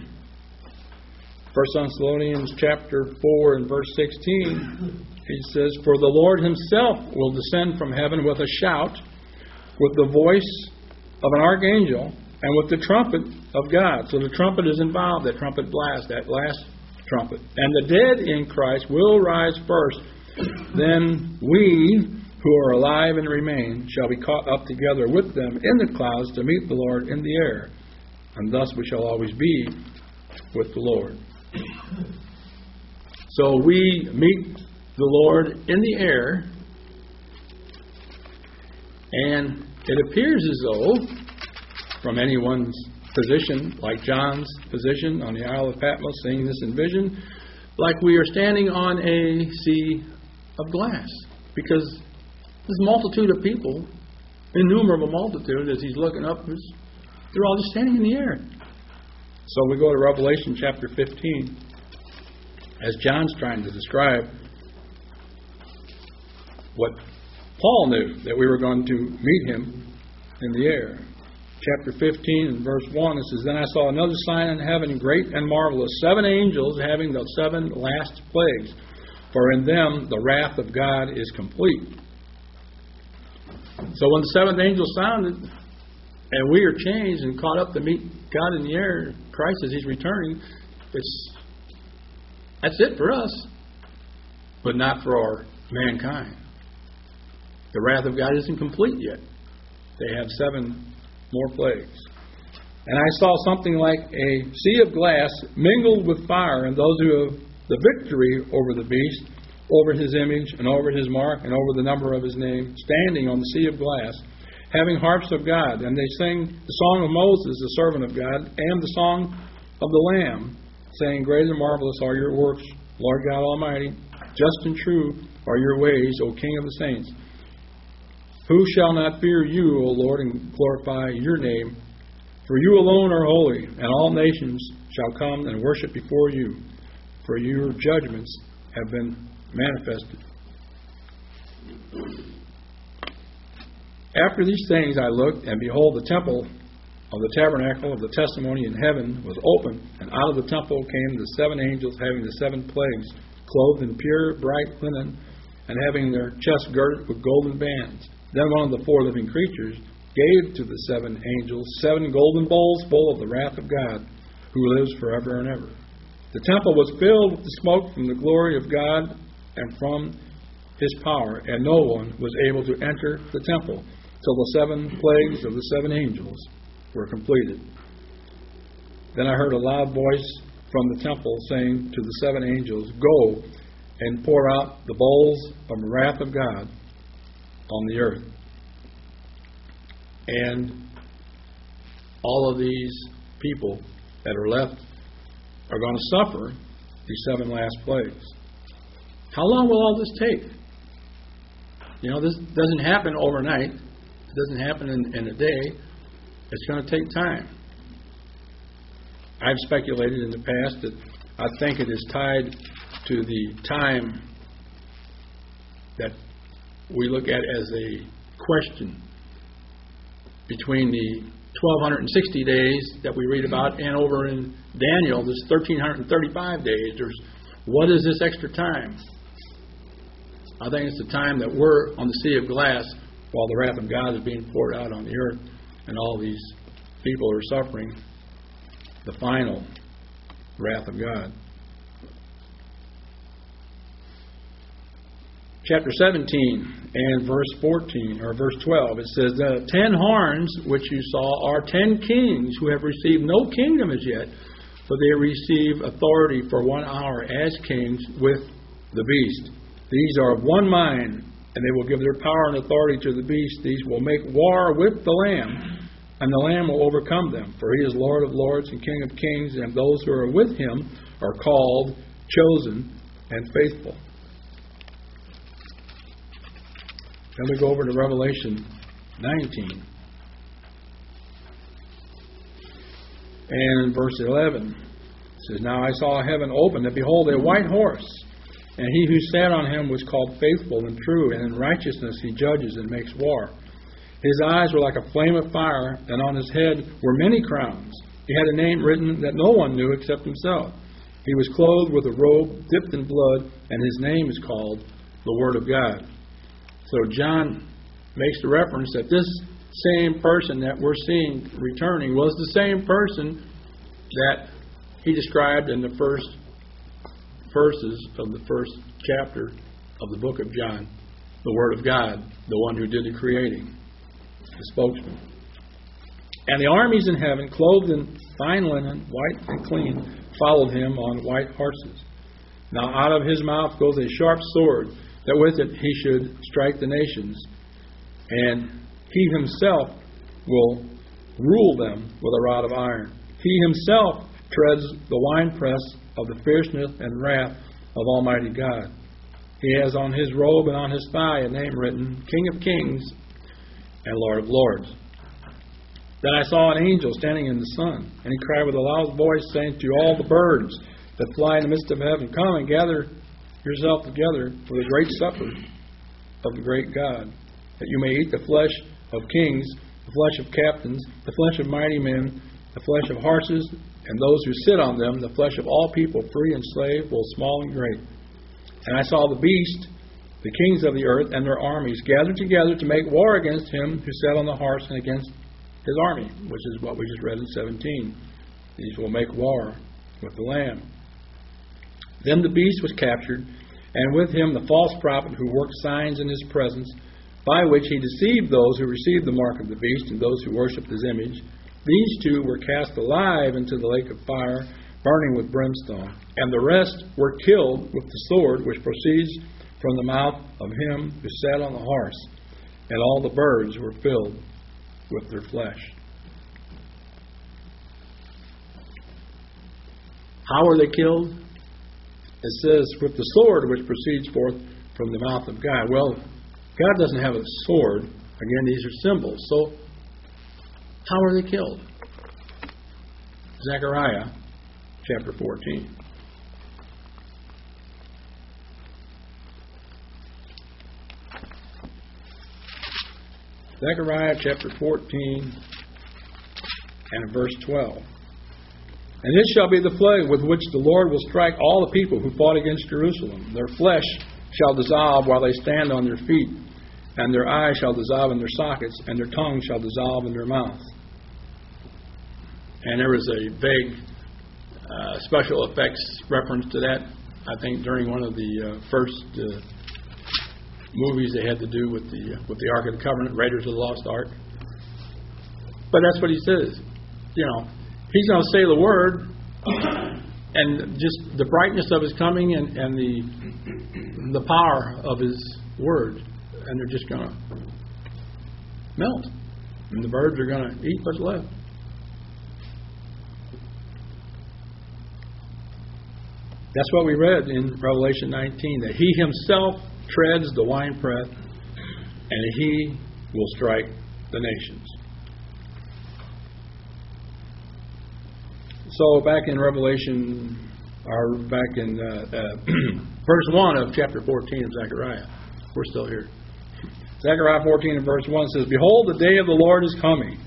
1 Thessalonians chapter 4 and verse 16. He says, for the Lord himself will descend from heaven with a shout, with the voice of an archangel, and with the trumpet of God. So the trumpet is involved, that trumpet blast, that last trumpet. And the dead in Christ will rise first. Then we who are alive and remain shall be caught up together with them in the clouds to meet the Lord in the air. And thus we shall always be with the Lord. So we meet the Lord in the air, and it appears as though, from anyone's position, like John's position on the Isle of Patmos, seeing this in vision, like we are standing on a sea of glass. Because this multitude of people, innumerable multitude, as he's looking up, they're all just standing in the air. So we go to Revelation chapter 15, as John's trying to describe what Paul knew, that we were going to meet him in the air. Chapter 15 and verse 1, it says, Then I saw another sign in heaven, great and marvelous, 7 angels having the 7 last plagues, for in them the wrath of God is complete. So when the 7th angel sounded, and we are changed and caught up to meet God in the air, Christ as He's returning, that's it for us, but not for our mankind. The wrath of God isn't complete yet. They have 7 more plagues. And I saw something like a sea of glass mingled with fire, and those who have the victory over the beast, over his image, and over his mark, and over the number of his name, standing on the sea of glass, having harps of God. And they sing the song of Moses, the servant of God, and the song of the Lamb, saying, Great and marvelous are your works, Lord God Almighty. Just and true are your ways, O King of the saints. Who shall not fear you, O Lord, and glorify your name? For you alone are holy, and all nations shall come and worship before you, for your judgments have been manifested. After these things I looked, and behold, the temple of the tabernacle of the testimony in heaven was opened, and out of the temple came the 7 angels having the 7 plagues, clothed in pure, bright linen, and having their chests girded with golden bands. Then one of the 4 living creatures gave to the 7 angels 7 golden bowls full of the wrath of God, who lives forever and ever. The temple was filled with the smoke from the glory of God and from His power, and no one was able to enter the temple till the 7 plagues of the 7 angels were completed. Then I heard a loud voice from the temple saying to the 7 angels, Go and pour out the bowls of the wrath of God on the earth. And all of these people that are left are going to suffer these 7 last plagues. How long will all this take? You know, this doesn't happen overnight. It doesn't happen in a day. It's going to take time. I've speculated in the past that I think it is tied to the time that we look at as a question between the 1,260 days that we read about and over in Daniel, this 1,335 days. What is this extra time? I think it's the time that we're on the sea of glass while the wrath of God is being poured out on the earth and all these people are suffering the final wrath of God. Chapter 17 and verse 14 or verse 12, it says, The 10 horns which you saw are 10 kings who have received no kingdom as yet, but they receive authority for 1 hour as kings with the beast. These are of one mind, and they will give their power and authority to the beast. These will make war with the Lamb, and the Lamb will overcome them. For he is Lord of lords and King of kings, and those who are with him are called, chosen, and faithful. Then we go over to Revelation 19. And in verse 11, it says, Now I saw heaven open, and behold, a white horse. And he who sat on him was called Faithful and True, and in righteousness he judges and makes war. His eyes were like a flame of fire, and on his head were many crowns. He had a name written that no one knew except himself. He was clothed with a robe dipped in blood, and his name is called the Word of God. So John makes the reference that this same person that we're seeing returning was the same person that he described in the first verses of the first chapter of the book of John. The Word of God, the one who did the creating, the spokesman. And the armies in heaven, clothed in fine linen, white and clean, followed him on white horses. Now out of his mouth goes a sharp sword, that with it he should strike the nations. And he himself will rule them with a rod of iron. He himself treads the winepress of the fierceness and wrath of Almighty God. He has on his robe and on his thigh a name written, King of Kings and Lord of Lords. Then I saw an angel standing in the sun, and he cried with a loud voice, saying to all the birds that fly in the midst of heaven, come and gather yourself together for the great supper of the great God, that you may eat the flesh of kings, the flesh of captains, the flesh of mighty men, the flesh of horses, and those who sit on them, the flesh of all people, free and slave, both small and great. And I saw the beast, the kings of the earth, and their armies gathered together to make war against him who sat on the horse and against his army, which is what we just read in 17. These will make war with the Lamb. Then the beast was captured, and with him the false prophet who worked signs in his presence, by which he deceived those who received the mark of the beast and those who worshipped his image. These two were cast alive into the lake of fire, burning with brimstone. And the rest were killed with the sword which proceeds from the mouth of him who sat on the horse. And all the birds were filled with their flesh. How were they killed? It says, with the sword which proceeds forth from the mouth of God. Well, God doesn't have a sword. Again, these are symbols. So, how are they killed? Zechariah chapter 14. Zechariah chapter 14 and verse 12. And this shall be the plague with which the Lord will strike all the people who fought against Jerusalem. Their flesh shall dissolve while they stand on their feet, and their eyes shall dissolve in their sockets, and their tongue shall dissolve in their mouth. And there was a vague special effects reference to that, I think, during one of the first movies they had to do with the Ark of the Covenant, Raiders of the Lost Ark. But that's what he says. You know, he's going to say the word, and just the brightness of his coming and the power of his word, and they're just going to melt. And the birds are going to eat what's left. That's what we read in Revelation 19, that he himself treads the winepress, and he will strike the nations. So back in Revelation, or back in verse 1 of chapter 14 of Zechariah, we're still here. Zechariah 14 and verse 1 says, behold, the day of the Lord is coming.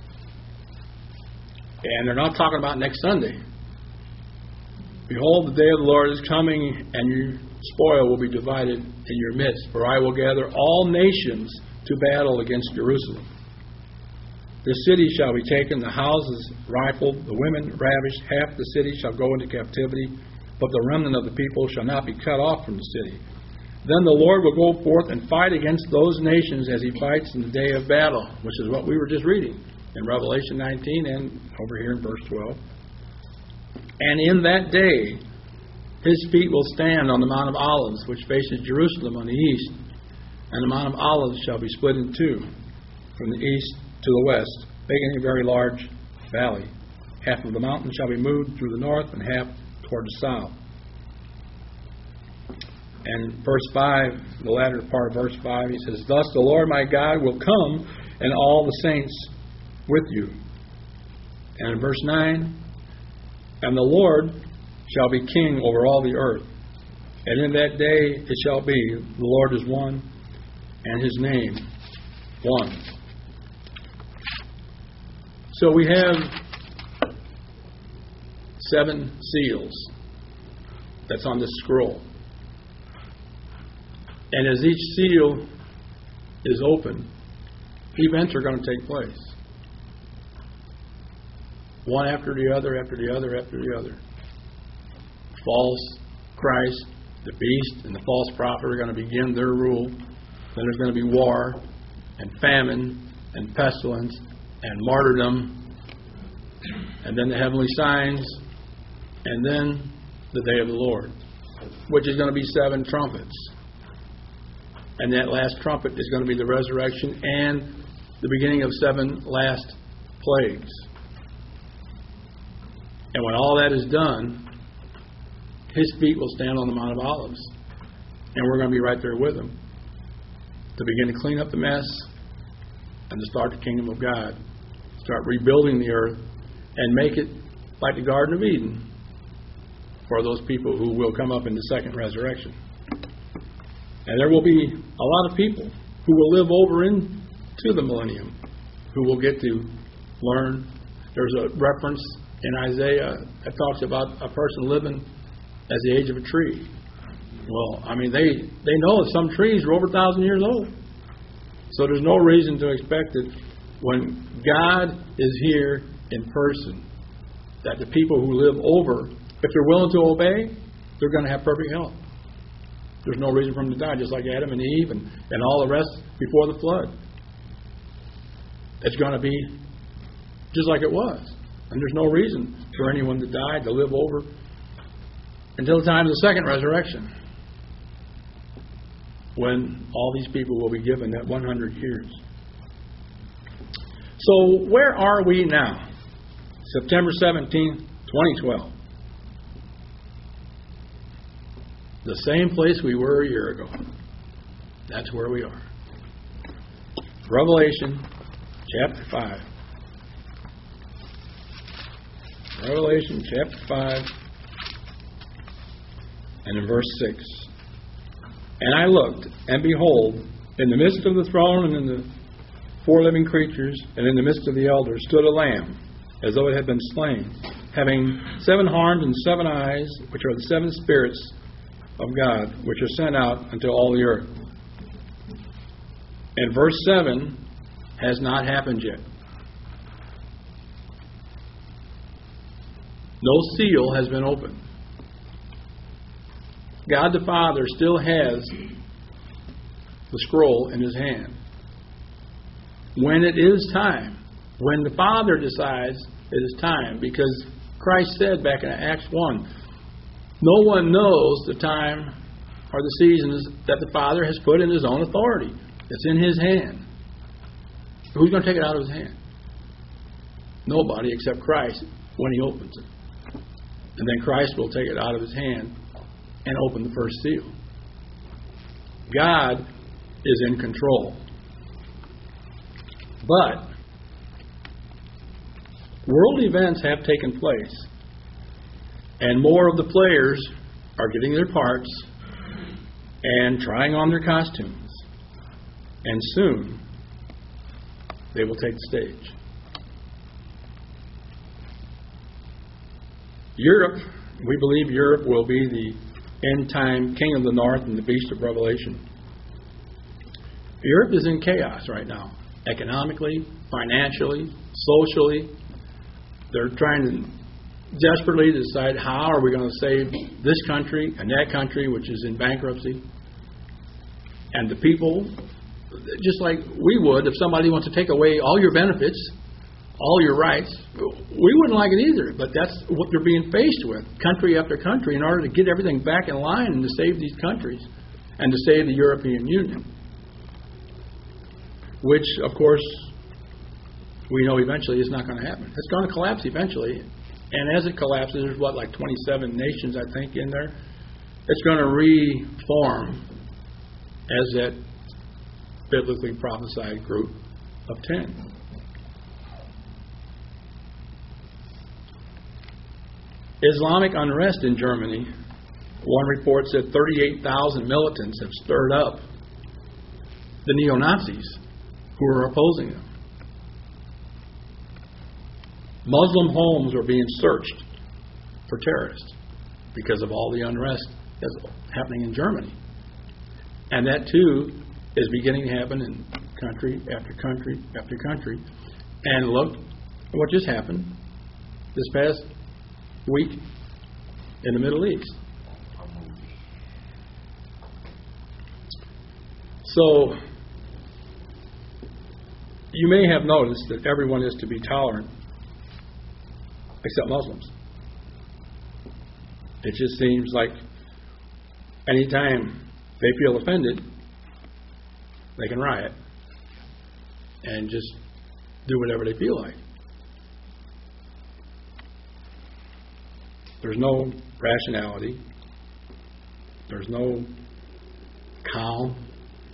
And they're not talking about next Sunday. Behold, the day of the Lord is coming, and your spoil will be divided in your midst. For I will gather all nations to battle against Jerusalem. The city shall be taken, the houses rifled, the women ravished, half the city shall go into captivity, but the remnant of the people shall not be cut off from the city. Then the Lord will go forth and fight against those nations as he fights in the day of battle, which is what we were just reading in Revelation 19 and over here in verse 12. And in that day his feet will stand on the Mount of Olives, which faces Jerusalem on the east, and the Mount of Olives shall be split in two from the east to the west, making a very large valley. Half of the mountain shall be moved through the north, and half toward the south. And verse 5, the latter part of verse 5, he says, thus the Lord my God will come, and all the saints with you. And in verse 9, and the Lord shall be king over all the earth. And in that day it shall be, the Lord is one, and his name one. So we have 7 seals that's on this scroll. And as each seal is open, events are going to take place. One after the other, after the other, after the other. False Christ, the beast, and the false prophet are going to begin their rule. Then there's going to be war and famine and pestilence and martyrdom. And then the heavenly signs. And then the day of the Lord, which is going to be 7 trumpets. And that last trumpet is going to be the resurrection and the beginning of 7 last plagues. And when all that is done, His feet will stand on the Mount of Olives. And we're going to be right there with Him to begin to clean up the mess and to start the kingdom of God. Start rebuilding the earth and make it like the Garden of Eden for those people who will come up in the second resurrection. And there will be a lot of people who will live over into the millennium, who will get to learn. There's a reference in Isaiah that talks about a person living as the age of a tree. Well, I mean, they know that some trees are over 1,000 years old. So there's no reason to expect that when God is here in person, that the people who live over, if they're willing to obey, they're going to have perfect health. There's no reason for them to die, just like Adam and Eve and all the rest before the flood. It's going to be just like it was. And there's no reason for anyone to die, to live over, until the time of the second resurrection, when all these people will be given that 100 years. So where are we now? September 17th, 2012. The same place we were a year ago. That's where we are. Revelation chapter 5. Revelation chapter 5 and in verse 6. And I looked, and behold, in the midst of the throne and in the 4 living creatures, and in the midst of the elders, stood a lamb, as though it had been slain, having 7 horns and 7 eyes, which are the 7 spirits of God, which are sent out unto all the earth. And verse 7 has not happened yet. No seal has been opened. God the Father still has the scroll in His hand. When it is time, when the Father decides it is time, because Christ said back in Acts 1, no one knows the time or the seasons that the Father has put in His own authority. It's in His hand. Who's going to take it out of His hand? Nobody except Christ when He opens it. And then Christ will take it out of His hand and open the first seal. God is in control. But world events have taken place. And more of the players are getting their parts and trying on their costumes. And soon, they will take the stage. Europe, we believe Europe will be the end-time king of the north and the beast of Revelation. Europe is in chaos right now. Economically, financially, socially. They're trying to desperately decide how are we going to save this country and that country, which is in bankruptcy. And the people, just like we would, if somebody wants to take away all your benefits, all your rights, we wouldn't like it either. But that's what they're being faced with, country after country, in order to get everything back in line and to save these countries and to save the European Union. Which, of course, we know eventually is not going to happen. It's going to collapse eventually. And as it collapses, there's like 27 nations, I think, in there. It's going to reform as that biblically prophesied group of 10. Islamic unrest in Germany. One report said 38,000 militants have stirred up the neo-Nazis who are opposing them. Muslim homes are being searched for terrorists because of all the unrest that's happening in Germany. And that too is beginning to happen in country after country after country. And look what just happened this past week in the Middle East. So, you may have noticed that everyone is to be tolerant except Muslims. It just seems like anytime they feel offended, they can riot and just do whatever they feel like. There's no rationality. There's no calm.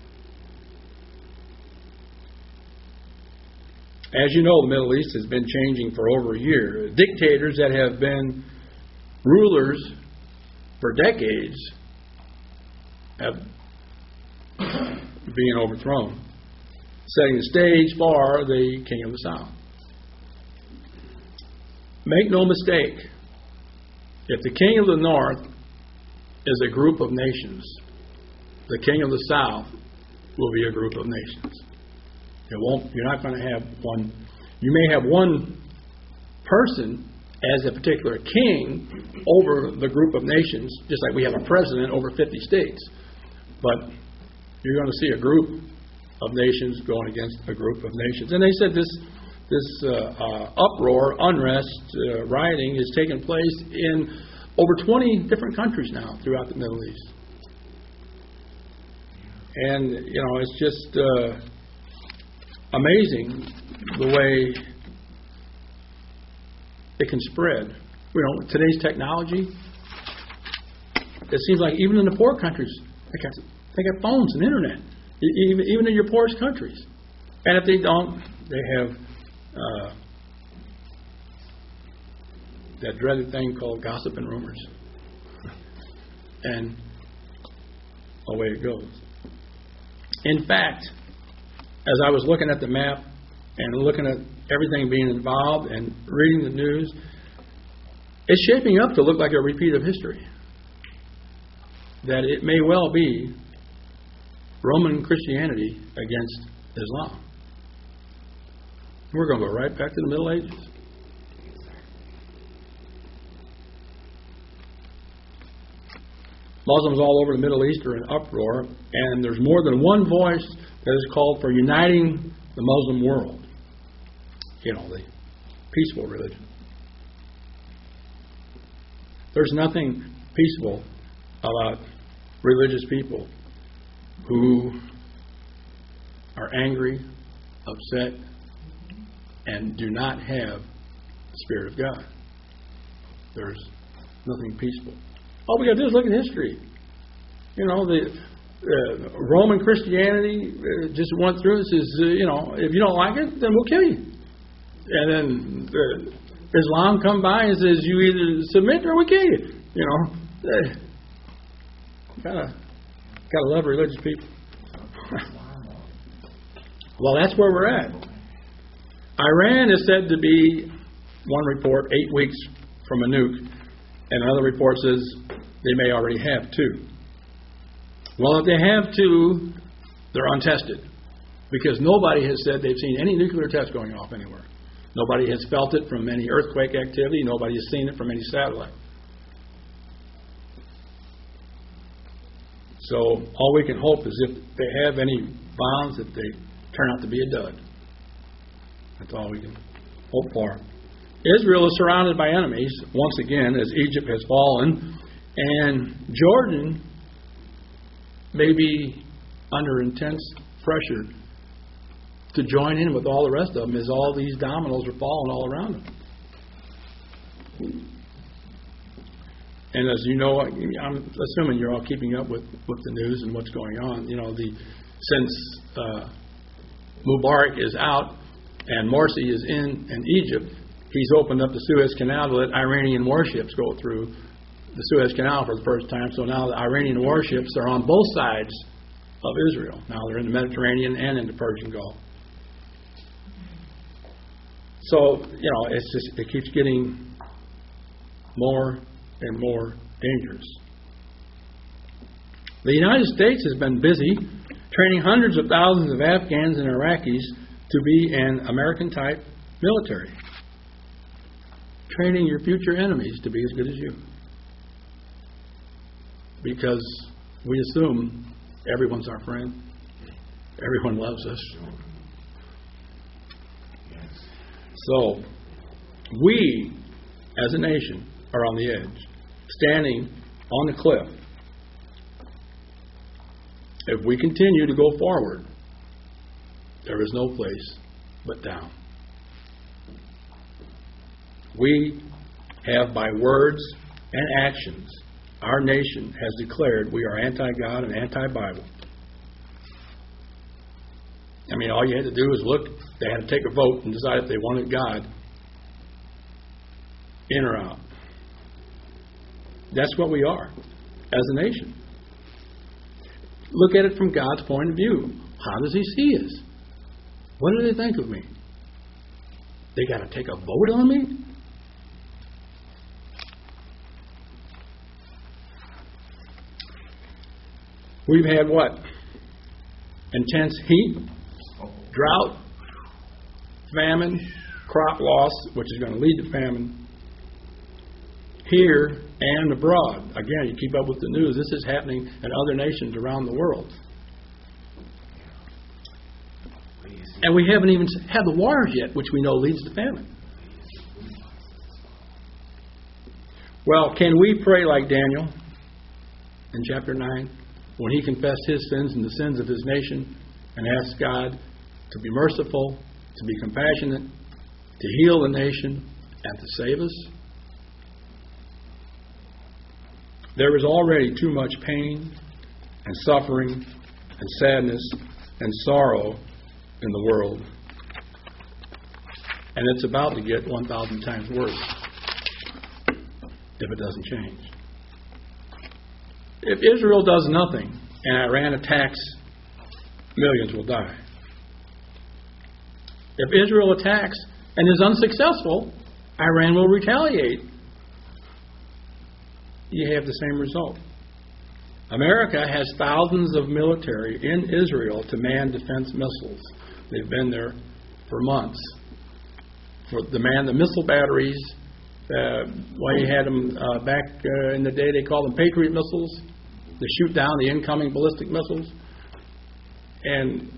As you know, the Middle East has been changing for over a year. Dictators that have been rulers for decades have been overthrown, setting the stage for the King of the South. Make no mistake, if the King of the North is a group of nations, the King of the South will be a group of nations. It won't. You're not going to have one. You may have one person as a particular king over the group of nations, just like we have a president over 50 states. But you're going to see a group of nations going against a group of nations. And they said this uproar, unrest, rioting is taking place in over 20 different countries now throughout the Middle East. And, you know, it's just amazing the way it can spread. You know, today's technology, it seems like even in the poor countries, they got phones and internet, even in your poorest countries. And if they don't, they have that dreaded thing called gossip and rumors. And away it goes. In fact, as I was looking at the map and looking at everything being involved and reading the news, it's shaping up to look like a repeat of history. That it may well be Roman Christianity against Islam. We're going to go right back to the Middle Ages. Muslims all over the Middle East are in uproar, and there's more than one voice that is called for uniting the Muslim world. You know, the peaceful religion. There's nothing peaceful about religious people who are angry, upset, and do not have the Spirit of God. There's nothing peaceful. All we got to do is look at history. You know, the Roman Christianity just went through and says, you know, if you don't like it, then we'll kill you. And then Islam come by and says, you either submit or we kill you. You know, gotta love religious people. Well, that's where we're at. Iran is said to be, one report, 8 weeks from a nuke, and another report says they may already have 2. Well, if they have 2, they're untested, because nobody has said they've seen any nuclear tests going off anywhere. Nobody has felt it from any earthquake activity. Nobody has seen it from any satellite. So all we can hope is if they have any bombs, that they turn out to be a dud. That's all we can hope for. Israel is surrounded by enemies, once again, as Egypt has fallen, and Jordan may be under intense pressure to join in with all the rest of them as all these dominoes are falling all around them. And as you know, I'm assuming you're all keeping up with the news and what's going on. You know, since Mubarak is out and Morsi is in Egypt, he's opened up the Suez Canal to let Iranian warships go through the Suez Canal for the first time. So now the Iranian warships are on both sides of Israel. Now they're in the Mediterranean and in the Persian Gulf. So, you know, it keeps getting more and more dangerous. The United States has been busy training hundreds of thousands of Afghans and Iraqis to be an American-type military. Training your future enemies to be as good as you. Because we assume everyone's our friend. Everyone loves us. So, we, as a nation, are on the edge, standing on the cliff. If we continue to go forward, there is no place but down. We have, by words and actions, our nation has declared we are anti-God and anti-Bible. I mean, all you had to do was look. They had to take a vote and decide if they wanted God in or out. That's what we are as a nation. Look at it from God's point of view. How does He see us? What do they think of me? They got to take a vote on me? We've had what? Intense heat, drought, famine, crop loss, which is going to lead to famine, here and abroad. Again, you keep up with the news. This is happening in other nations around the world. And we haven't even had the wars yet, which we know leads to famine. Well, can we pray like Daniel in chapter 9, when he confessed his sins and the sins of his nation and asked God to be merciful, to be compassionate, to heal the nation, and to save us? There is already too much pain and suffering and sadness and sorrow in the world. And it's about to get 1,000 times worse if it doesn't change. If Israel does nothing and Iran attacks, millions will die. If Israel attacks and is unsuccessful, Iran will retaliate. You have the same result. America has thousands of military in Israel to man defense missiles. They've been there for months. To man the missile batteries. Well, you had them back in the day, they called them Patriot missiles. They shoot down the incoming ballistic missiles. And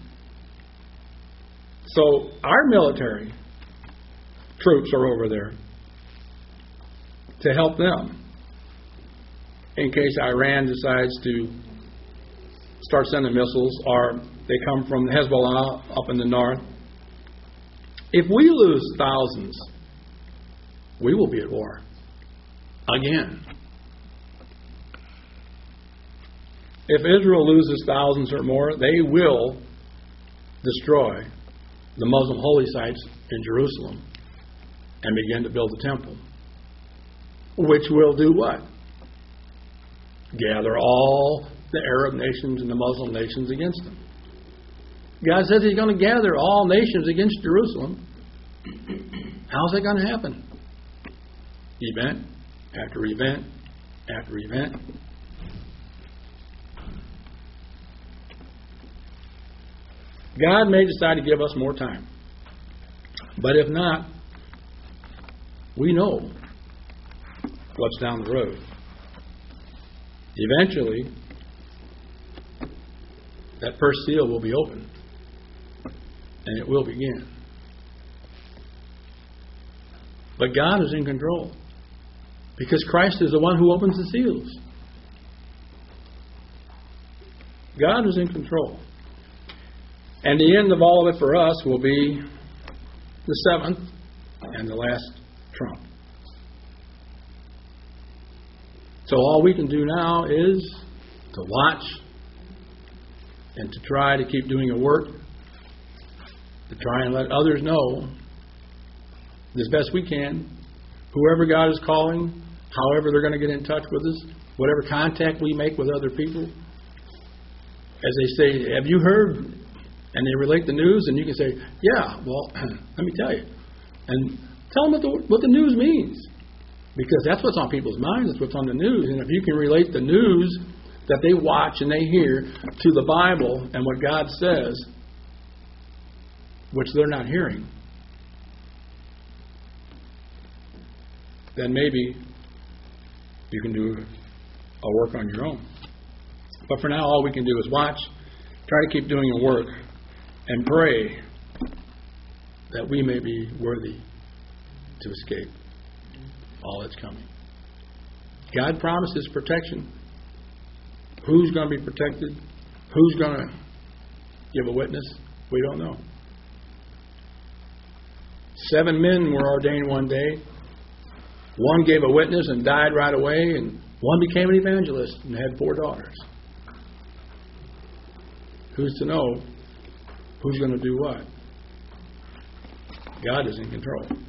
so our military troops are over there to help them in case Iran decides to start sending missiles, or they come from Hezbollah up in the north. If we lose thousands, we will be at war again. If Israel loses thousands or more, they will destroy the Muslim holy sites in Jerusalem and begin to build a temple, which will do what? Gather all the Arab nations and the Muslim nations against them. God says He's going to gather all nations against Jerusalem. How's that going to happen? Event after event after event. God may decide to give us more time. But if not, we know what's down the road. Eventually, that first seal will be opened, and it will begin. But God is in control, because Christ is the one who opens the seals. God is in control. And the end of all of it for us will be the seventh and the last trump. So all we can do now is to watch and to try to keep doing a work, to try and let others know as best we can, whoever God is calling, however they're going to get in touch with us, whatever contact we make with other people. As they say, have you heard? And they relate the news, and you can say, yeah, well, let me tell you. And tell them what the news means. Because that's what's on people's minds. That's what's on the news. And if you can relate the news that they watch and they hear to the Bible and what God says, which they're not hearing, then maybe you can do a work on your own. But for now, all we can do is watch, try to keep doing the work, and pray that we may be worthy to escape all that's coming. God promises protection. Who's going to be protected? Who's going to give a witness? We don't know. 7 men were ordained one day. 1 gave a witness and died right away, and 1 became an evangelist and had 4 daughters. Who's to know who's going to do what? God is in control.